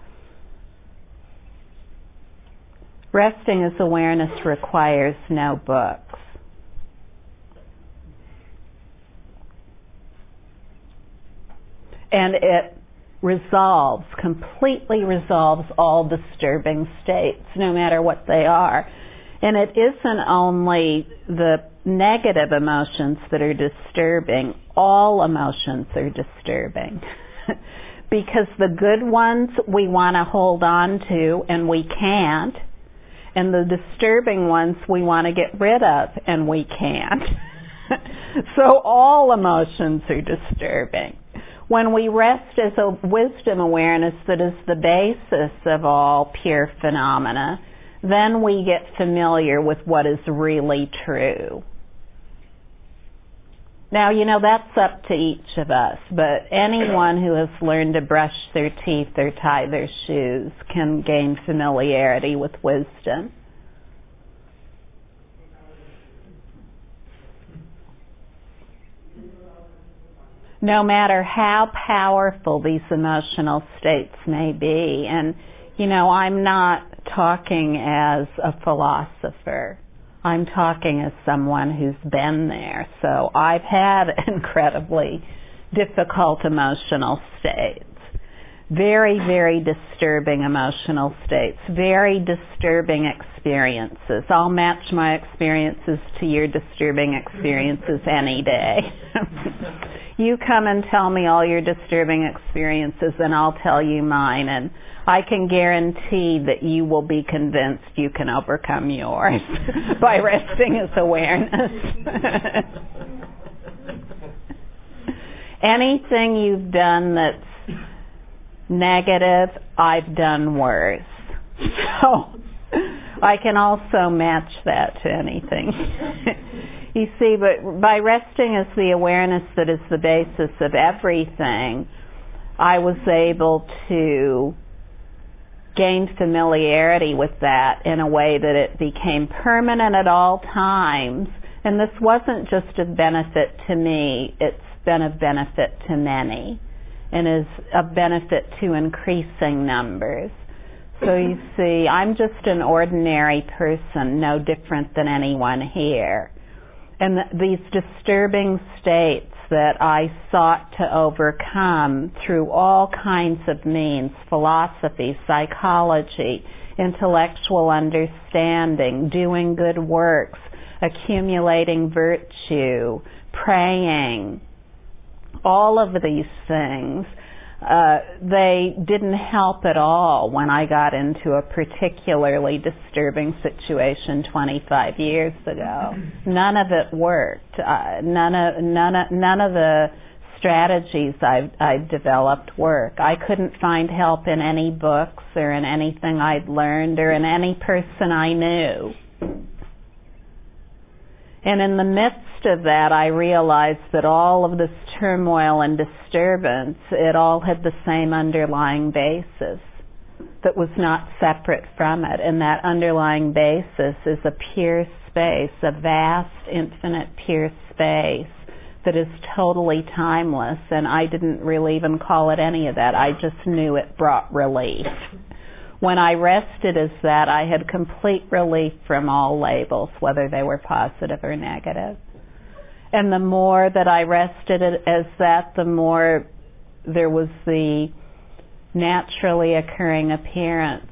Resting as awareness requires no books. And it completely resolves all disturbing states, no matter what they are. And it isn't only the negative emotions that are disturbing. All emotions are disturbing. Because the good ones we want to hold on to and we can't. And the disturbing ones we want to get rid of and we can't. So all emotions are disturbing. When we rest as a wisdom awareness that is the basis of all pure phenomena, then we get familiar with what is really true. Now, that's up to each of us, but anyone who has learned to brush their teeth or tie their shoes can gain familiarity with wisdom. No matter how powerful these emotional states may be, and I'm not talking as a philosopher. I'm talking as someone who's been there. So I've had incredibly difficult emotional states. Very, very disturbing emotional states. Very disturbing experiences. I'll match my experiences to your disturbing experiences any day. You come and tell me all your disturbing experiences and I'll tell you mine, and I can guarantee that you will be convinced you can overcome yours by resting as awareness. Anything you've done that's negative, I've done worse. So I can also match that to anything. You see, but by resting as the awareness that is the basis of everything, I was able to gain familiarity with that in a way that it became permanent at all times. And this wasn't just of benefit to me, it's been of benefit to many, and is of benefit to increasing numbers. So you see, I'm just an ordinary person, no different than anyone here. And these disturbing states that I sought to overcome through all kinds of means, philosophy, psychology, intellectual understanding, doing good works, accumulating virtue, praying, all of these things, they didn't help at all when I got into a particularly disturbing situation 25 years ago. None of it worked. None of the strategies I've developed work. I couldn't find help in any books or in anything I'd learned or in any person I knew. And in the midst of that, I realized that all of this turmoil and disturbance, it all had the same underlying basis that was not separate from it. And that underlying basis is a pure space, a vast, infinite, pure space that is totally timeless. And I didn't really even call it any of that. I just knew it brought relief. When I rested as that, I had complete relief from all labels, whether they were positive or negative. And the more that I rested as that, the more there was the naturally occurring appearance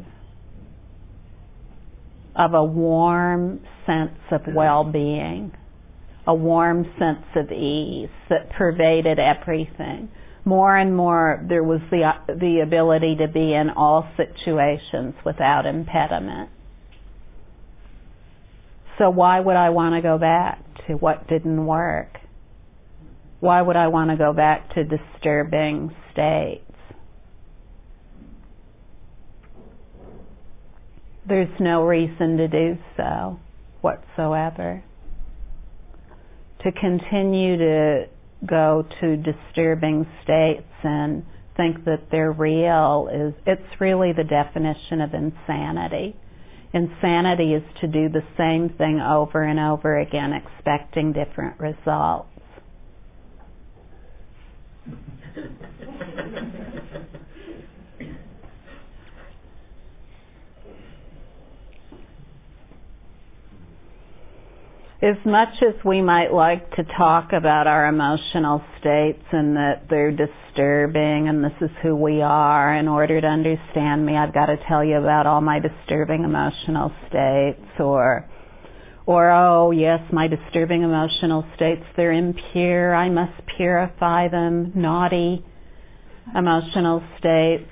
of a warm sense of well-being, a warm sense of ease that pervaded everything. More and more, there was the ability to be in all situations without impediment. So why would I want to go back to what didn't work? Why would I want to go back to disturbing states? There's no reason to do so whatsoever. To continue to go to disturbing states and think that they're real it's really the definition of insanity. Insanity is to do the same thing over and over again, expecting different results. As much as we might like to talk about our emotional states and that they're disturbing and this is who we are, in order to understand me, I've got to tell you about all my disturbing emotional states, or oh yes, my disturbing emotional states, they're impure, I must purify them, naughty emotional states.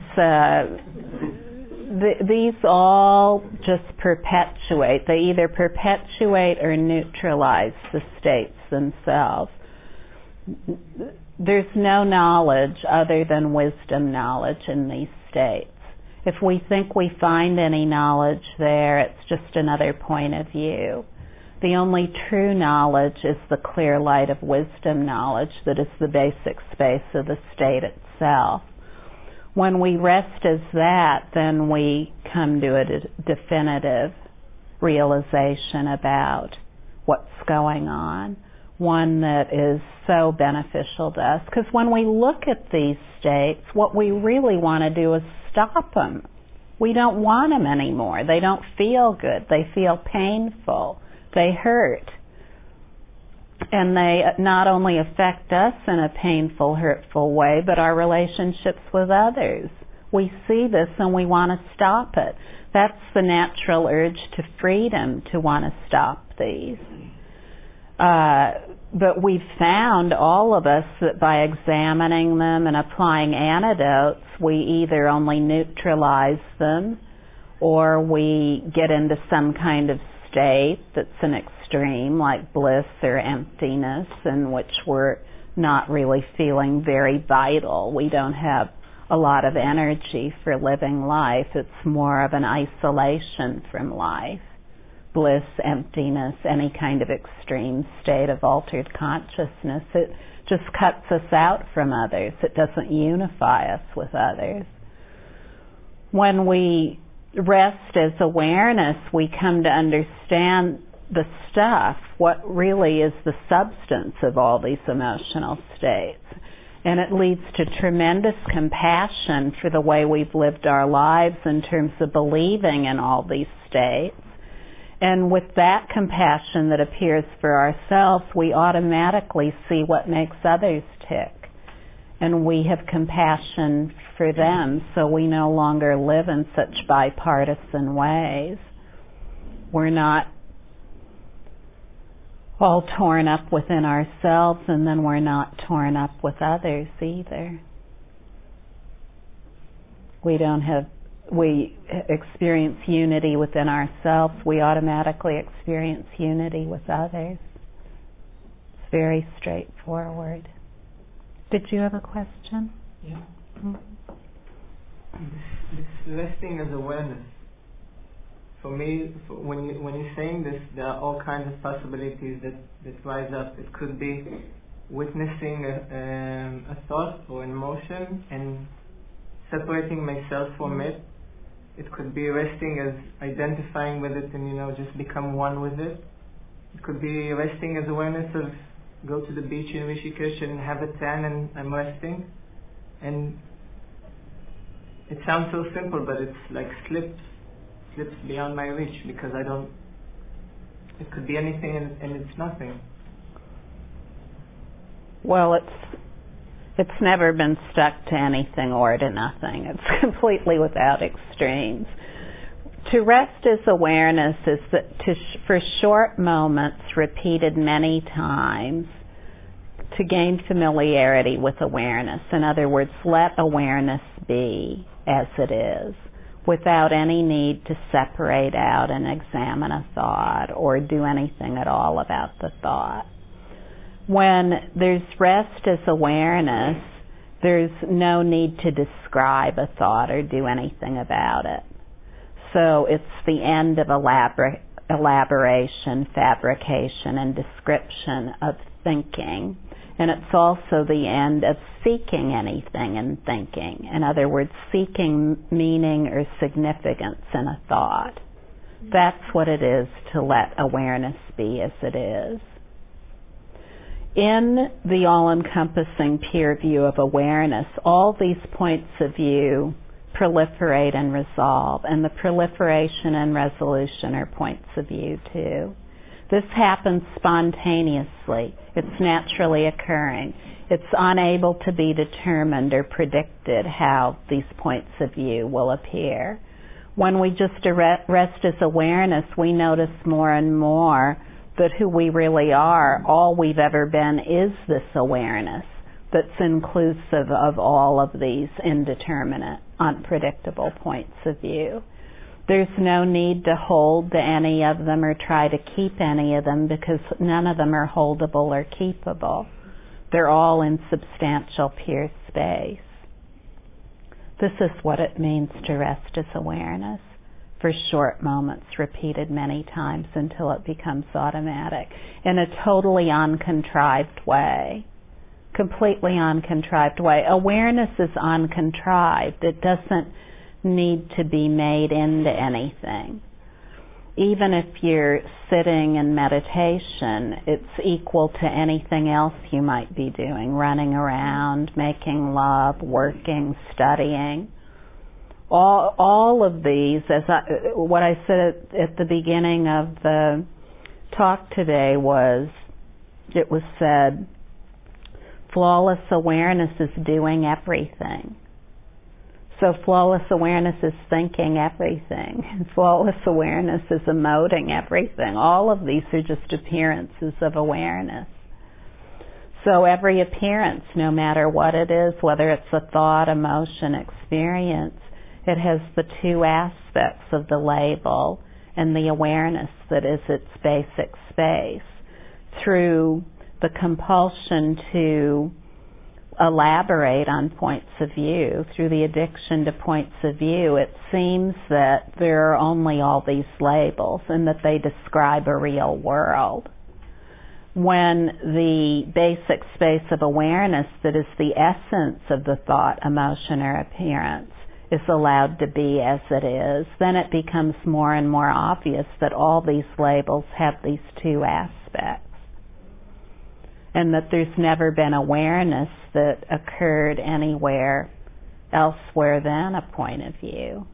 These all just perpetuate. They either perpetuate or neutralize the states themselves. There's no knowledge other than wisdom knowledge in these states. If we think we find any knowledge there, it's just another point of view. The only true knowledge is the clear light of wisdom knowledge that is the basic space of the state itself. When we rest as that, then we come to a definitive realization about what's going on, one that is so beneficial to us. Because when we look at these states, what we really want to do is stop them. We don't want them anymore. They don't feel good. They feel painful. They hurt. And they not only affect us in a painful, hurtful way, but our relationships with others. We see this and we want to stop it. That's the natural urge to freedom, to want to stop these. But we've found, all of us, that by examining them and applying antidotes, we either only neutralize them or we get into some kind of state that's an extreme, like bliss or emptiness, in which we're not really feeling very vital. We don't have a lot of energy for living life. It's more of an isolation from life. Bliss, emptiness, any kind of extreme state of altered consciousness, it just cuts us out from others. It doesn't unify us with others. When we rest as awareness, we come to understand the stuff, what really is the substance of all these emotional states. And it leads to tremendous compassion for the way we've lived our lives in terms of believing in all these states. And with that compassion that appears for ourselves, we automatically see what makes others tick. And we have compassion for them, so we no longer live in such bipartisan ways. We're not all torn up within ourselves, and then we're not torn up with others either. We experience unity within ourselves, we automatically experience unity with others. It's very straightforward. Did you have a question? Yeah. Mm-hmm. This resting as awareness. For me, when you're saying this, there are all kinds of possibilities that rise up. It could be witnessing a thought or an emotion and separating myself from it. It could be resting as identifying with it and just become one with it. It could be resting as awareness of go to the beach in Rishikesh and have a tan and I'm resting. And it sounds so simple, but it's like slips beyond my reach because it could be anything and it's nothing. Well, it's never been stuck to anything or to nothing. It's completely without extremes. To rest as awareness is that for short moments, repeated many times, to gain familiarity with awareness. In other words, let awareness be as it is, without any need to separate out and examine a thought or do anything at all about the thought. When there's rest as awareness, there's no need to describe a thought or do anything about it. So it's the end of elaboration, fabrication, and description of thinking. And it's also the end of seeking anything in thinking. In other words, seeking meaning or significance in a thought. That's what it is to let awareness be as it is. In the all-encompassing peer view of awareness, all these points of view proliferate and resolve, and the proliferation and resolution are points of view too. This happens spontaneously. It's naturally occurring. It's unable to be determined or predicted how these points of view will appear. When we just rest as awareness, we notice more and more that who we really are, all we've ever been, is this awareness that's inclusive of all of these indeterminate, unpredictable points of view. There's no need to hold to any of them or try to keep any of them because none of them are holdable or keepable. They're all in substantial pure space. This is what it means to rest as awareness for short moments, repeated many times until it becomes automatic in a totally uncontrived way. Completely uncontrived way. Awareness is uncontrived. It doesn't need to be made into anything. Even if you're sitting in meditation, it's equal to anything else you might be doing, running around, making love, working, studying. All of these, what I said at the beginning of the talk today it was said, flawless awareness is doing everything. So flawless awareness is thinking everything. And flawless awareness is emoting everything. All of these are just appearances of awareness. So every appearance, no matter what it is, whether it's a thought, emotion, experience, it has the two aspects of the label and the awareness that is its basic space. Through the compulsion to elaborate on points of view, through the addiction to points of view, it seems that there are only all these labels and that they describe a real world. When the basic space of awareness that is the essence of the thought, emotion, or appearance is allowed to be as it is, then it becomes more and more obvious that all these labels have these two aspects. And that there's never been awareness that occurred anywhere elsewhere than a point of view.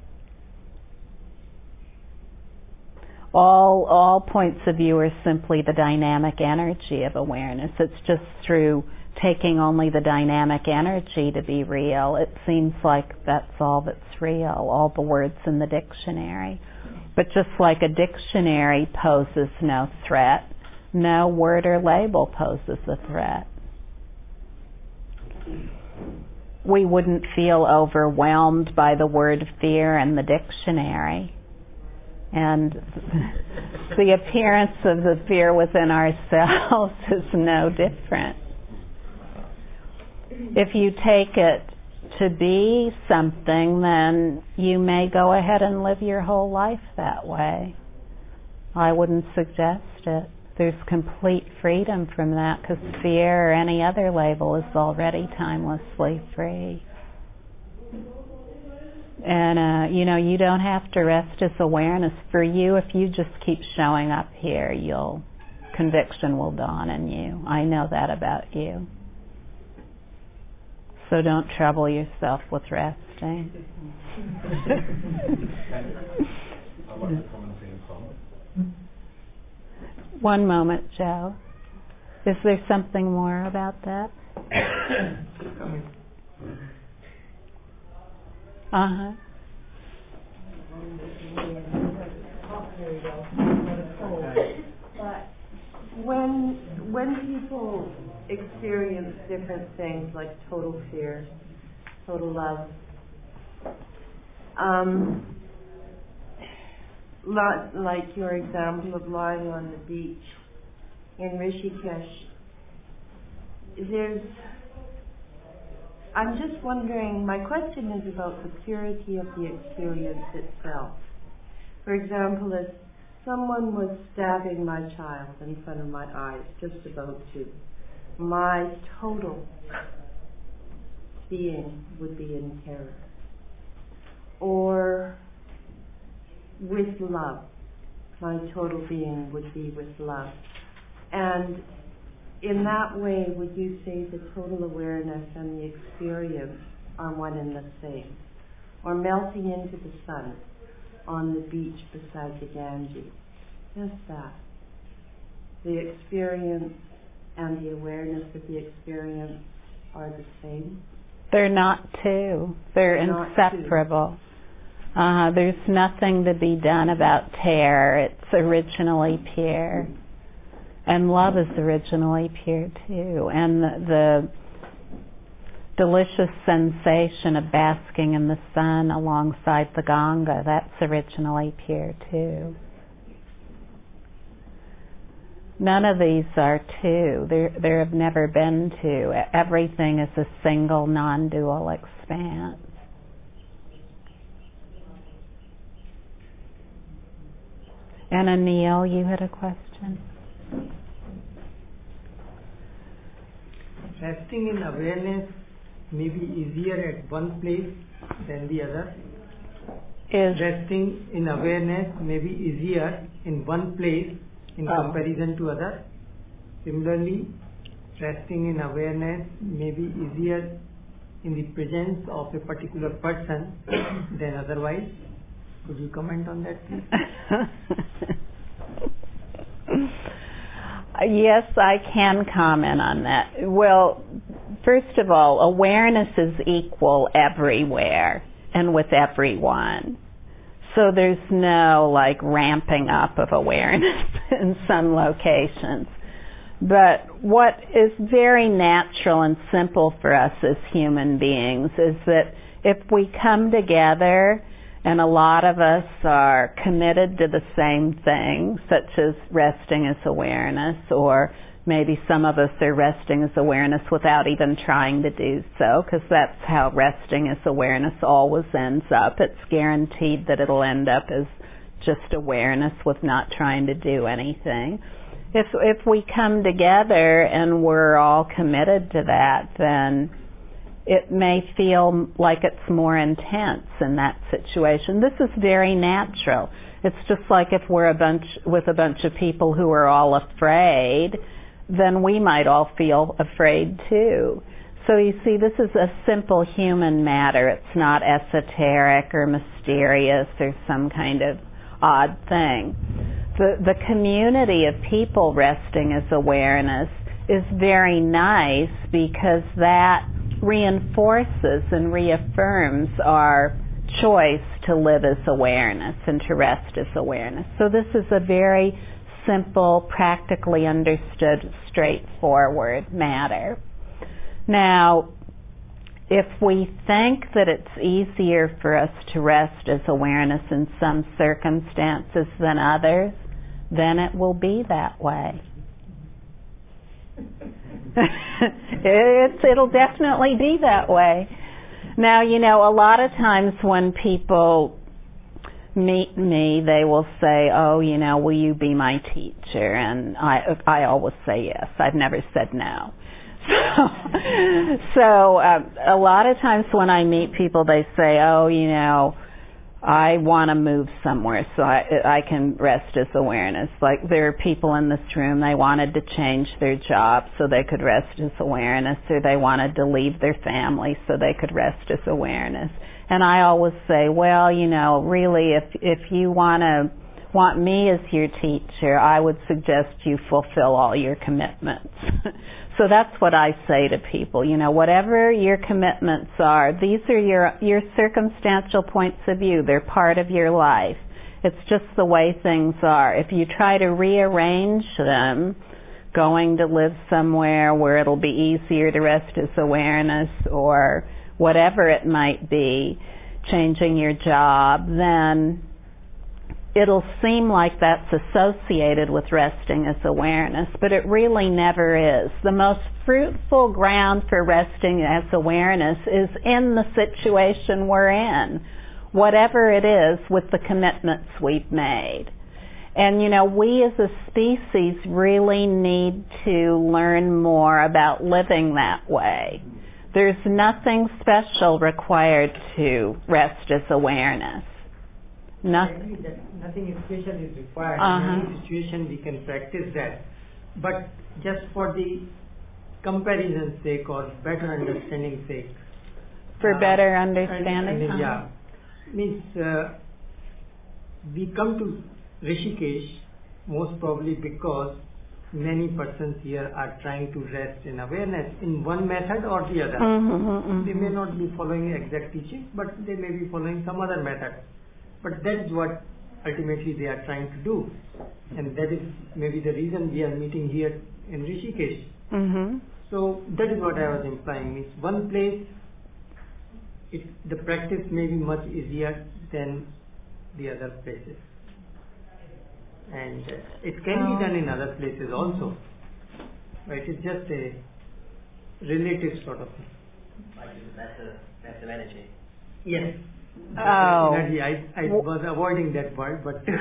All points of view are simply the dynamic energy of awareness. It's just through taking only the dynamic energy to be real. It seems like that's all that's real, all the words in the dictionary. But just like a dictionary poses no threat, no word or label poses a threat. We wouldn't feel overwhelmed by the word fear in the dictionary. And the appearance of the fear within ourselves is no different. If you take it to be something, then you may go ahead and live your whole life that way. I wouldn't suggest it. There's complete freedom from that, because fear or any other label is already timelessly free. And, you don't have to rest as awareness. For you, if you just keep showing up here, conviction will dawn in you. I know that about you. So don't trouble yourself with resting. One moment, Joe. Is there something more about that? Uh-huh. But when people experience different things like total fear, total love, like your example of lying on the beach in Rishikesh, I'm just wondering, my question is about the purity of the experience itself. For example, if someone was stabbing my child in front of my eyes, just about to, my total being would be in terror. Or with love, my total being would be with love. And in that way, would you say the total awareness and the experience are one and the same? Or melting into the sun on the beach beside the Ganges. Just that. The experience and the awareness of the experience are the same? They're not two. They're inseparable. There's nothing to be done about terror. It's originally pure. And love is originally pure too. And the delicious sensation of basking in the sun alongside the Ganga, that's originally pure too. None of these are two. There have never been two. Everything is a single, non-dual expanse. And Anil, you had a question? Resting in awareness may be easier at one place than the other. Resting in awareness may be easier in one place in comparison to other. Similarly, resting in awareness may be easier in the presence of a particular person than otherwise. Could you comment on that, please? Yes, I can comment on that. Well, first of all, awareness is equal everywhere and with everyone. So there's no ramping up of awareness in some locations. But what is very natural and simple for us as human beings is that if we come together, and a lot of us are committed to the same thing, such as resting as awareness, or maybe some of us are resting as awareness without even trying to do so, because that's how resting as awareness always ends up. It's guaranteed that it'll end up as just awareness with not trying to do anything. If we come together and we're all committed to that, then it may feel like it's more intense in that situation. This is very natural. It's just like if we're with a bunch of people who are all afraid, then we might all feel afraid too. So you see, this is a simple human matter. It's not esoteric or mysterious or some kind of odd thing. The community of people resting as awareness is very nice because that reinforces and reaffirms our choice to live as awareness and to rest as awareness. So this is a very simple, practically understood, straightforward matter. Now, if we think that it's easier for us to rest as awareness in some circumstances than others, then it will be that way. It'll definitely be that way. Now, a lot of times when people meet me, they will say, oh, will you be my teacher? And I always say yes. I've never said no. So a lot of times when I meet people, they say, oh, I want to move somewhere so I can rest as awareness. Like there are people in this room, they wanted to change their job so they could rest as awareness, or they wanted to leave their family so they could rest as awareness. And I always say, well, really, if you want me as your teacher, I would suggest you fulfill all your commitments. So that's what I say to people. Whatever your commitments are, these are your circumstantial points of view. They're part of your life. It's just the way things are. If you try to rearrange them, going to live somewhere where it'll be easier to rest as awareness, or whatever it might be, changing your job, then it'll seem like that's associated with resting as awareness, but it really never is. The most fruitful ground for resting as awareness is in the situation we're in, whatever it is, with the commitments we've made. And we as a species really need to learn more about living that way. There's nothing special required to rest as awareness. Nothing special is required. In any situation we can practice that. But just for the comparison's sake or better understanding sake. For better understanding? Yeah. Means we come to Rishikesh most probably because many persons here are trying to rest in awareness in one method or the other. They may not be following exact teachings, but they may be following some other method. But that's what ultimately they are trying to do. And that is maybe the reason we are meeting here in Rishikesh. So that is what I was implying. It's one place, the practice may be much easier than the other places. And it can be done in other places also. But it's just a relative sort of thing. Like massive energy. Yes. Energy. I was avoiding that word, but the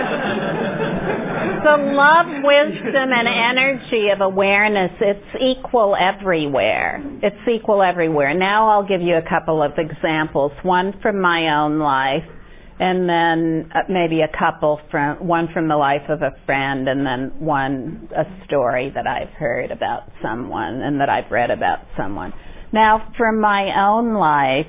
love, wisdom, and energy of awareness, it's equal everywhere. It's equal everywhere. Now I'll give you a couple of examples, one from my own life, and then maybe one from the life of a friend, and then a story that I've heard about someone and that I've read about someone. Now, from my own life,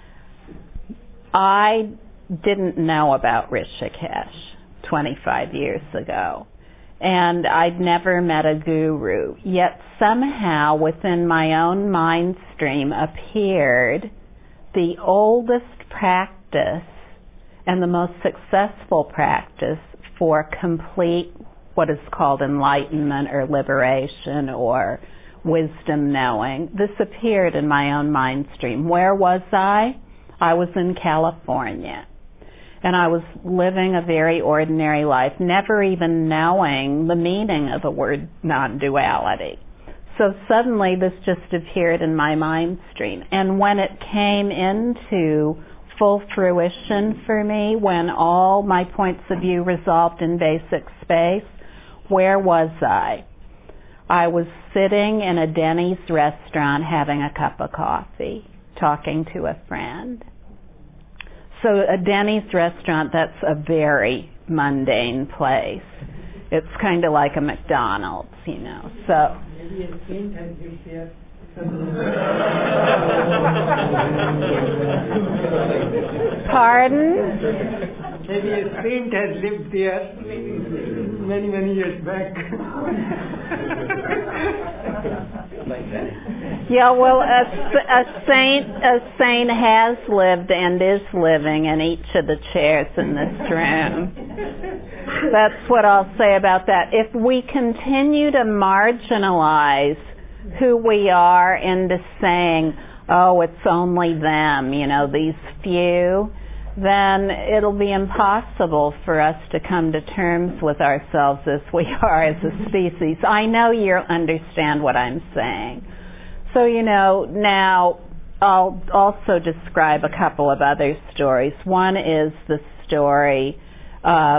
I didn't know about Rishikesh 25 years ago, and I'd never met a guru. Yet somehow within my own mind stream appeared the oldest practice and the most successful practice for complete what is called enlightenment or liberation or wisdom knowing. This appeared in my own mind stream. Where was I? I was in California, and I was living a very ordinary life, never even knowing the meaning of the word non-duality. So suddenly this just appeared in my mind stream. And when it came into full fruition for me, when all my points of view resolved in basic space, where was I? I was sitting in a Denny's restaurant having a cup of coffee, talking to a friend. So a Denny's restaurant, that's a very mundane place. It's kind of like a McDonald's, So maybe a saint has lived here. Pardon? Maybe a saint has lived there many, many years back. Yeah, well, a saint has lived and is living in each of the chairs in this room. That's what I'll say about that. If we continue to marginalize who we are into saying, oh, it's only them, these few, then it'll be impossible for us to come to terms with ourselves as we are as a species. I know you understand what I'm saying. So, now I'll also describe a couple of other stories. One is the story of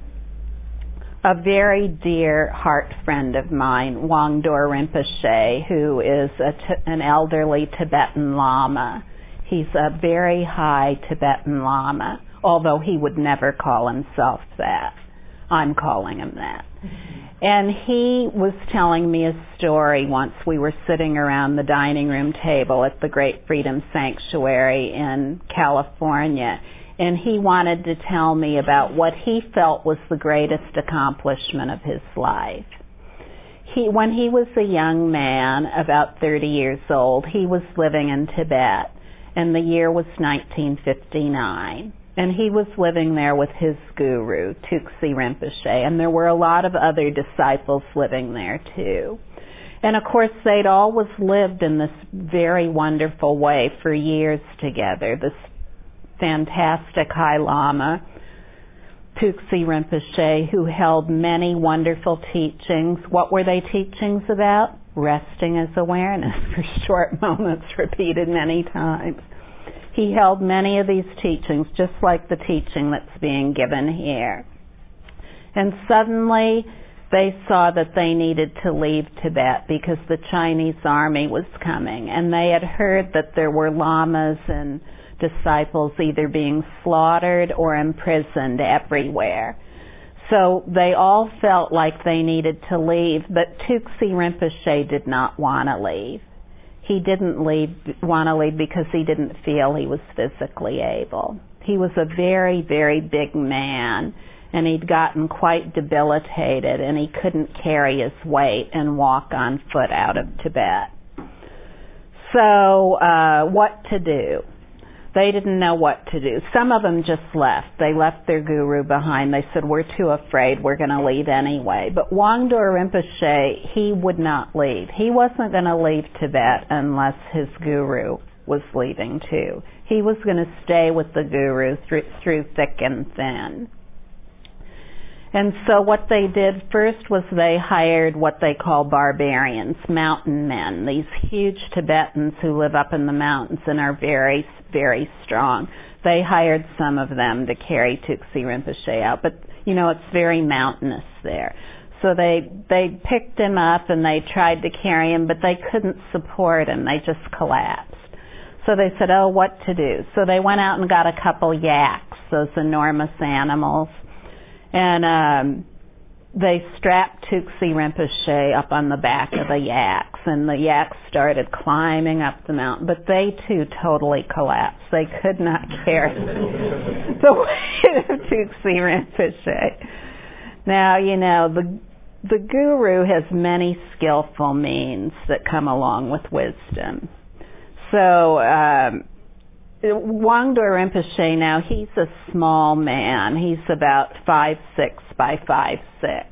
a very dear heart friend of mine, Wangdor Rinpoche, who is an elderly Tibetan Lama. He's a very high Tibetan Lama, although he would never call himself that. I'm calling him that. And he was telling me a story once. We were sitting around the dining room table at the Great Freedom Sanctuary in California, and he wanted to tell me about what he felt was the greatest accomplishment of his life. When he was a young man, about 30 years old, he was living in Tibet, and the year was 1959. And he was living there with his guru, Tuxi Rinpoche, and there were a lot of other disciples living there too. And of course, they'd always lived in this very wonderful way for years together. This fantastic High Lama, Tuxi Rinpoche, who held many wonderful teachings. What were they teachings about? Resting as awareness for short moments, repeated many times. He held many of these teachings, just like the teaching that's being given here. And suddenly, they saw that they needed to leave Tibet because the Chinese army was coming. And they had heard that there were lamas and disciples either being slaughtered or imprisoned everywhere. So they all felt like they needed to leave, but Tuxi Rinpoche did not want to leave. He didn't want to leave because he didn't feel he was physically able. He was a very, very big man, and he'd gotten quite debilitated, and he couldn't carry his weight and walk on foot out of Tibet. So, what to do? They didn't know what to do. Some of them just left. They left their guru behind. They said, we're too afraid. We're going to leave anyway. But Wangdor Rinpoche, he would not leave. He wasn't going to leave Tibet unless his guru was leaving too. He was going to stay with the guru through thick and thin. And so what they did first was they hired what they call barbarians, mountain men, these huge Tibetans who live up in the mountains and are very, very strong. They hired some of them to carry Tuxi Rinpoche out, but it's very mountainous there. So they picked him up and they tried to carry him, but they couldn't support him. They just collapsed. So they said, what to do? So they went out and got a couple yaks, those enormous animals, and they strapped Tuxi Rinpoche up on the back of the yaks, and the yaks started climbing up the mountain, but they too totally collapsed. They could not carry the weight of Tuxi Rinpoche. Now, the guru has many skillful means that come along with wisdom. So, Wangdor Rinpoche now, he's a small man. He's about 5'6" by 5'6".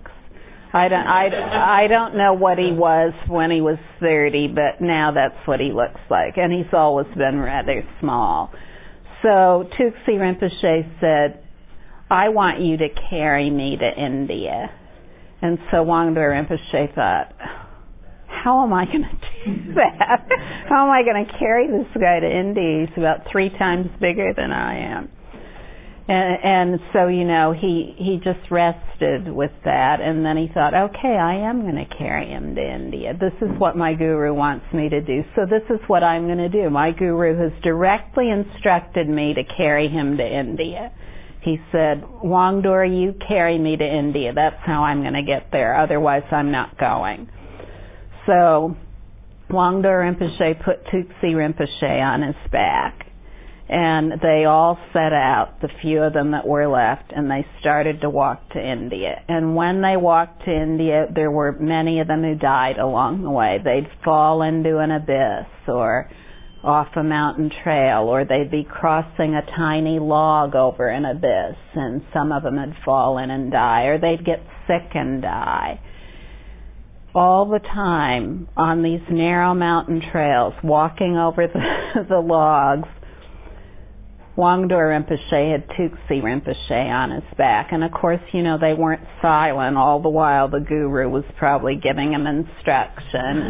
I don't know what he was when he was 30, but now that's what he looks like. And he's always been rather small. So Tuxi Rinpoche said, I want you to carry me to India. And so Wangdor Rinpoche thought, how am I going to do that? How am I going to carry this guy to India? He's about 3 times bigger than I am. And so, he just rested with that, and then he thought, okay, I am going to carry him to India. This is what my guru wants me to do, so this is what I'm going to do. My guru has directly instructed me to carry him to India. He said, Wangdor, you carry me to India. That's how I'm going to get there. Otherwise, I'm not going. So Wangdor Rinpoche put Tuxi Rinpoche on his back, and they all set out, the few of them that were left, and they started to walk to India. And when they walked to India, there were many of them who died along the way. They'd fall into an abyss or off a mountain trail, or they'd be crossing a tiny log over an abyss, and some of them had fallen and die, or they'd get sick and die. All the time on these narrow mountain trails, walking over the logs, Wangdor Rinpoche had Tuxi Rinpoche on his back. And of course, you know, they weren't silent. All the while the guru was probably giving him instruction.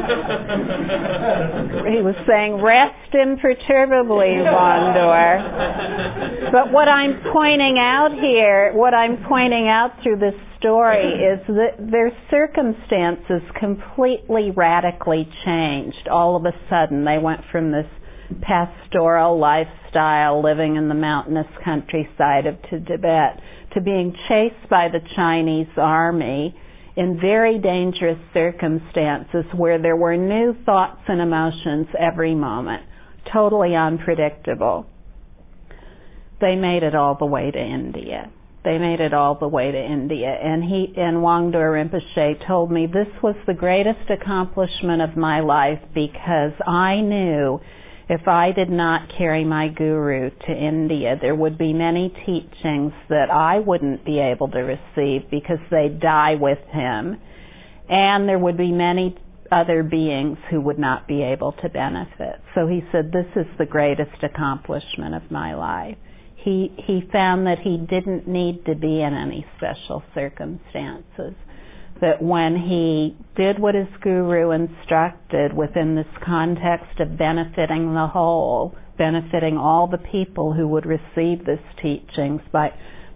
He was saying, rest imperturbably, Wangdor. But what I'm pointing out through this story is that their circumstances completely radically changed. All of a sudden, they went from this pastoral lifestyle living in the mountainous countryside of Tibet to being chased by the Chinese army in very dangerous circumstances where there were new thoughts and emotions every moment, totally unpredictable. They made it all the way to India. And Wangdor Rinpoche told me this was the greatest accomplishment of my life because I knew if I did not carry my guru to India, there would be many teachings that I wouldn't be able to receive because they'd die with him. And there would be many other beings who would not be able to benefit. So he said, this is the greatest accomplishment of my life. He found that he didn't need to be in any special circumstances. That when he did what his guru instructed within this context of benefiting the whole, benefiting all the people who would receive these teachings by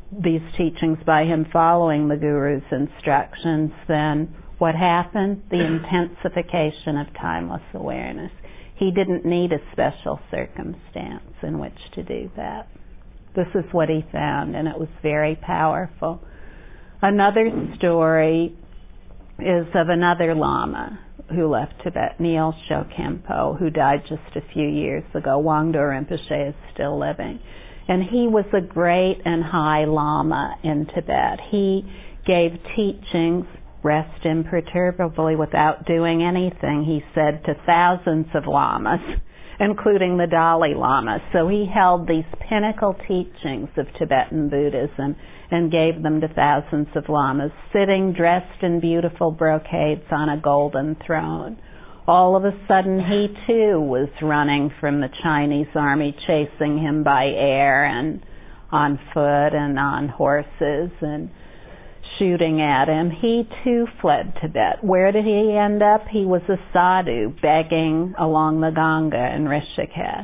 him following the guru's instructions, then what happened? The intensification of timeless awareness. He didn't need a special circumstance in which to do that. This is what he found, and it was very powerful. Another story is of another Lama who left Tibet, Nyal Shokhenpo, who died just a few years ago. Wangdor Rinpoche is still living. And he was a great and high Lama in Tibet. He gave teachings, rest imperturbably without doing anything, he said, to thousands of Lamas, including the Dalai Lama. So he held these pinnacle teachings of Tibetan Buddhism and gave them to thousands of Lamas, sitting dressed in beautiful brocades on a golden throne. All of a sudden, he too was running from the Chinese army, chasing him by air and on foot and on horses and shooting at him. He too fled Tibet. Where did he end up? He was a sadhu begging along the Ganga in Rishikesh.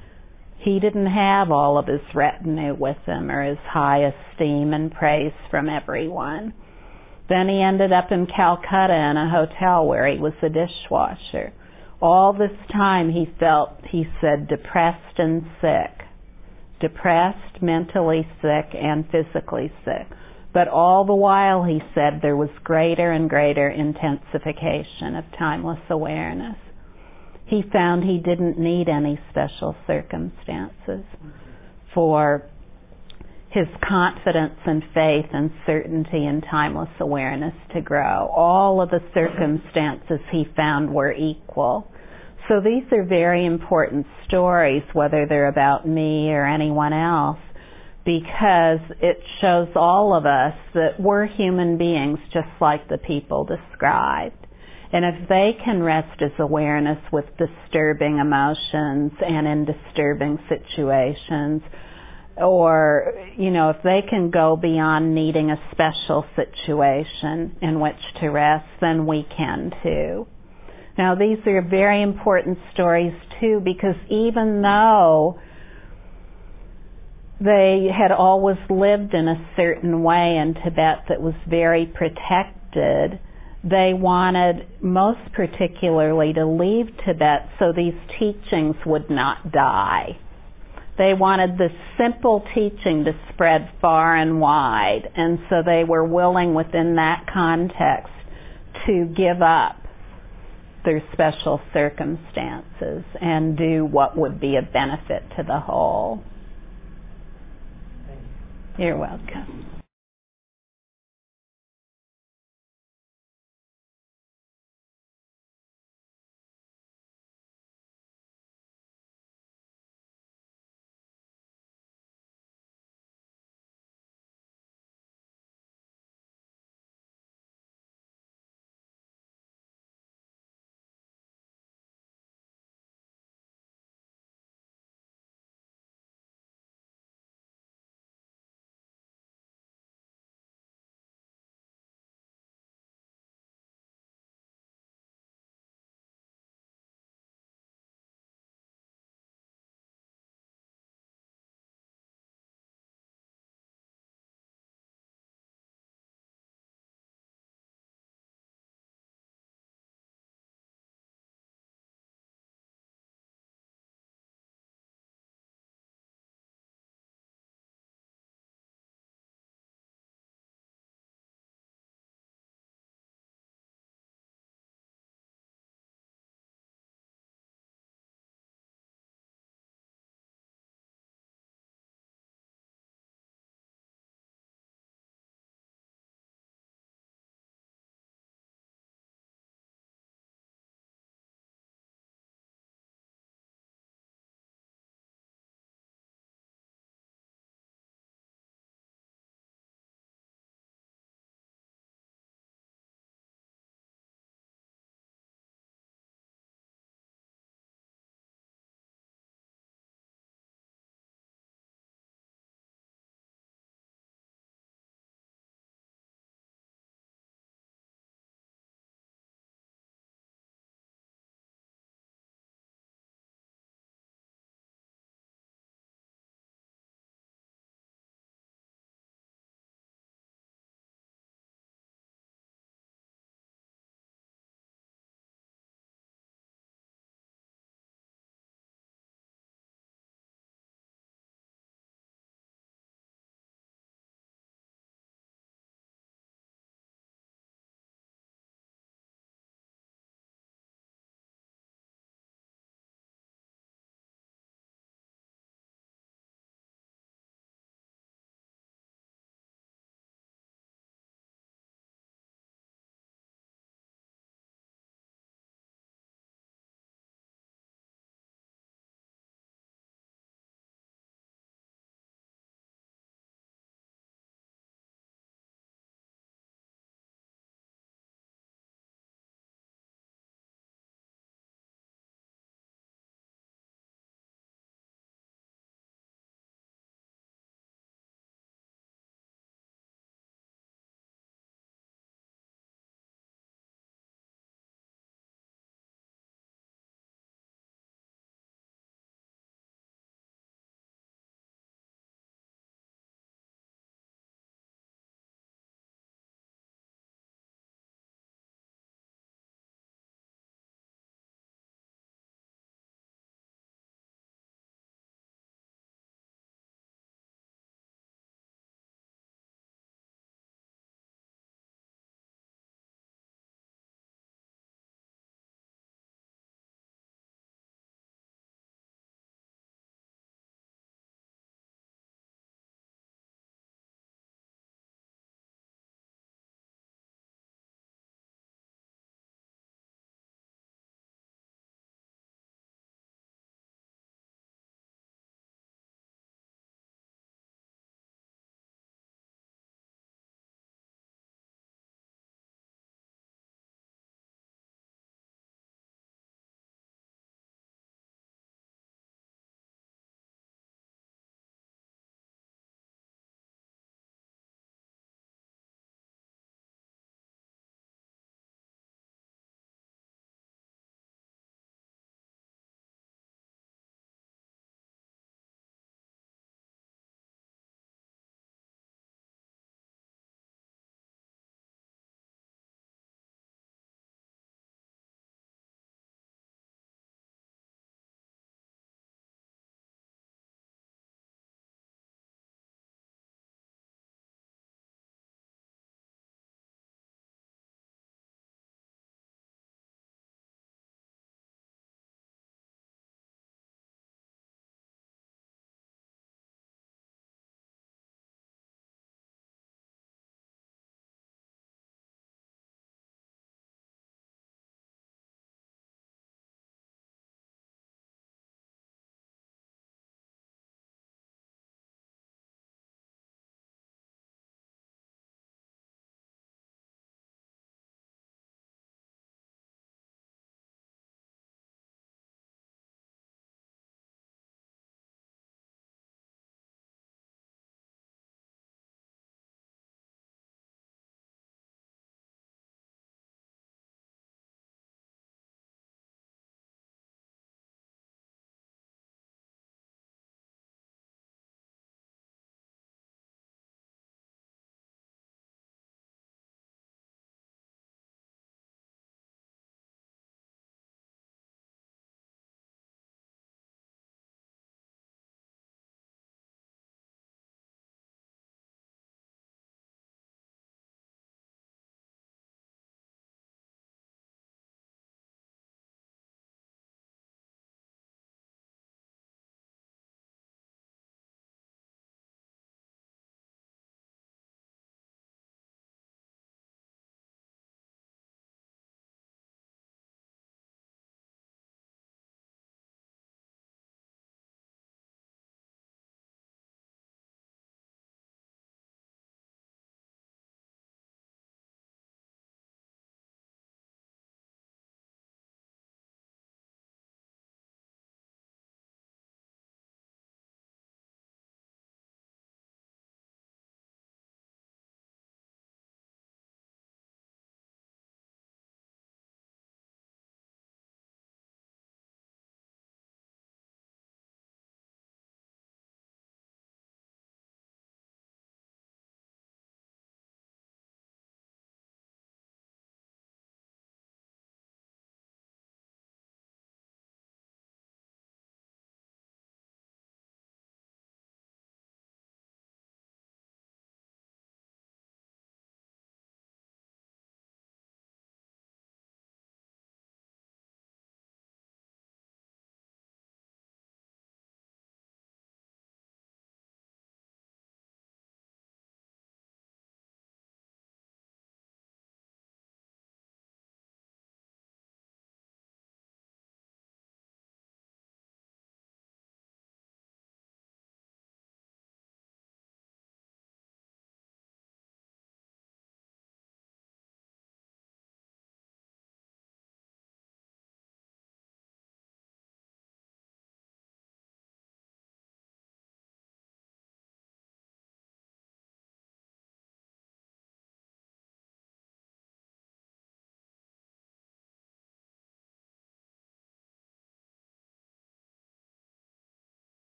He didn't have all of his retinue with him or his high esteem and praise from everyone. Then he ended up in Calcutta in a hotel where he was a dishwasher. All this time he felt, he said, depressed and sick. Depressed, mentally sick, and physically sick. But all the while, he said, there was greater and greater intensification of timeless awareness. He found he didn't need any special circumstances for his confidence and faith and certainty in timeless awareness to grow. All of the circumstances he found were equal. So these are very important stories, whether they're about me or anyone else, because it shows all of us that we're human beings just like the people described. And if they can rest as awareness with disturbing emotions and in disturbing situations, or, if they can go beyond needing a special situation in which to rest, then we can too. Now, these are very important stories too, because even though they had always lived in a certain way in Tibet that was very protected, they wanted most particularly to leave Tibet so these teachings would not die. They wanted this simple teaching to spread far and wide, and so they were willing within that context to give up their special circumstances and do what would be a benefit to the whole. You're welcome.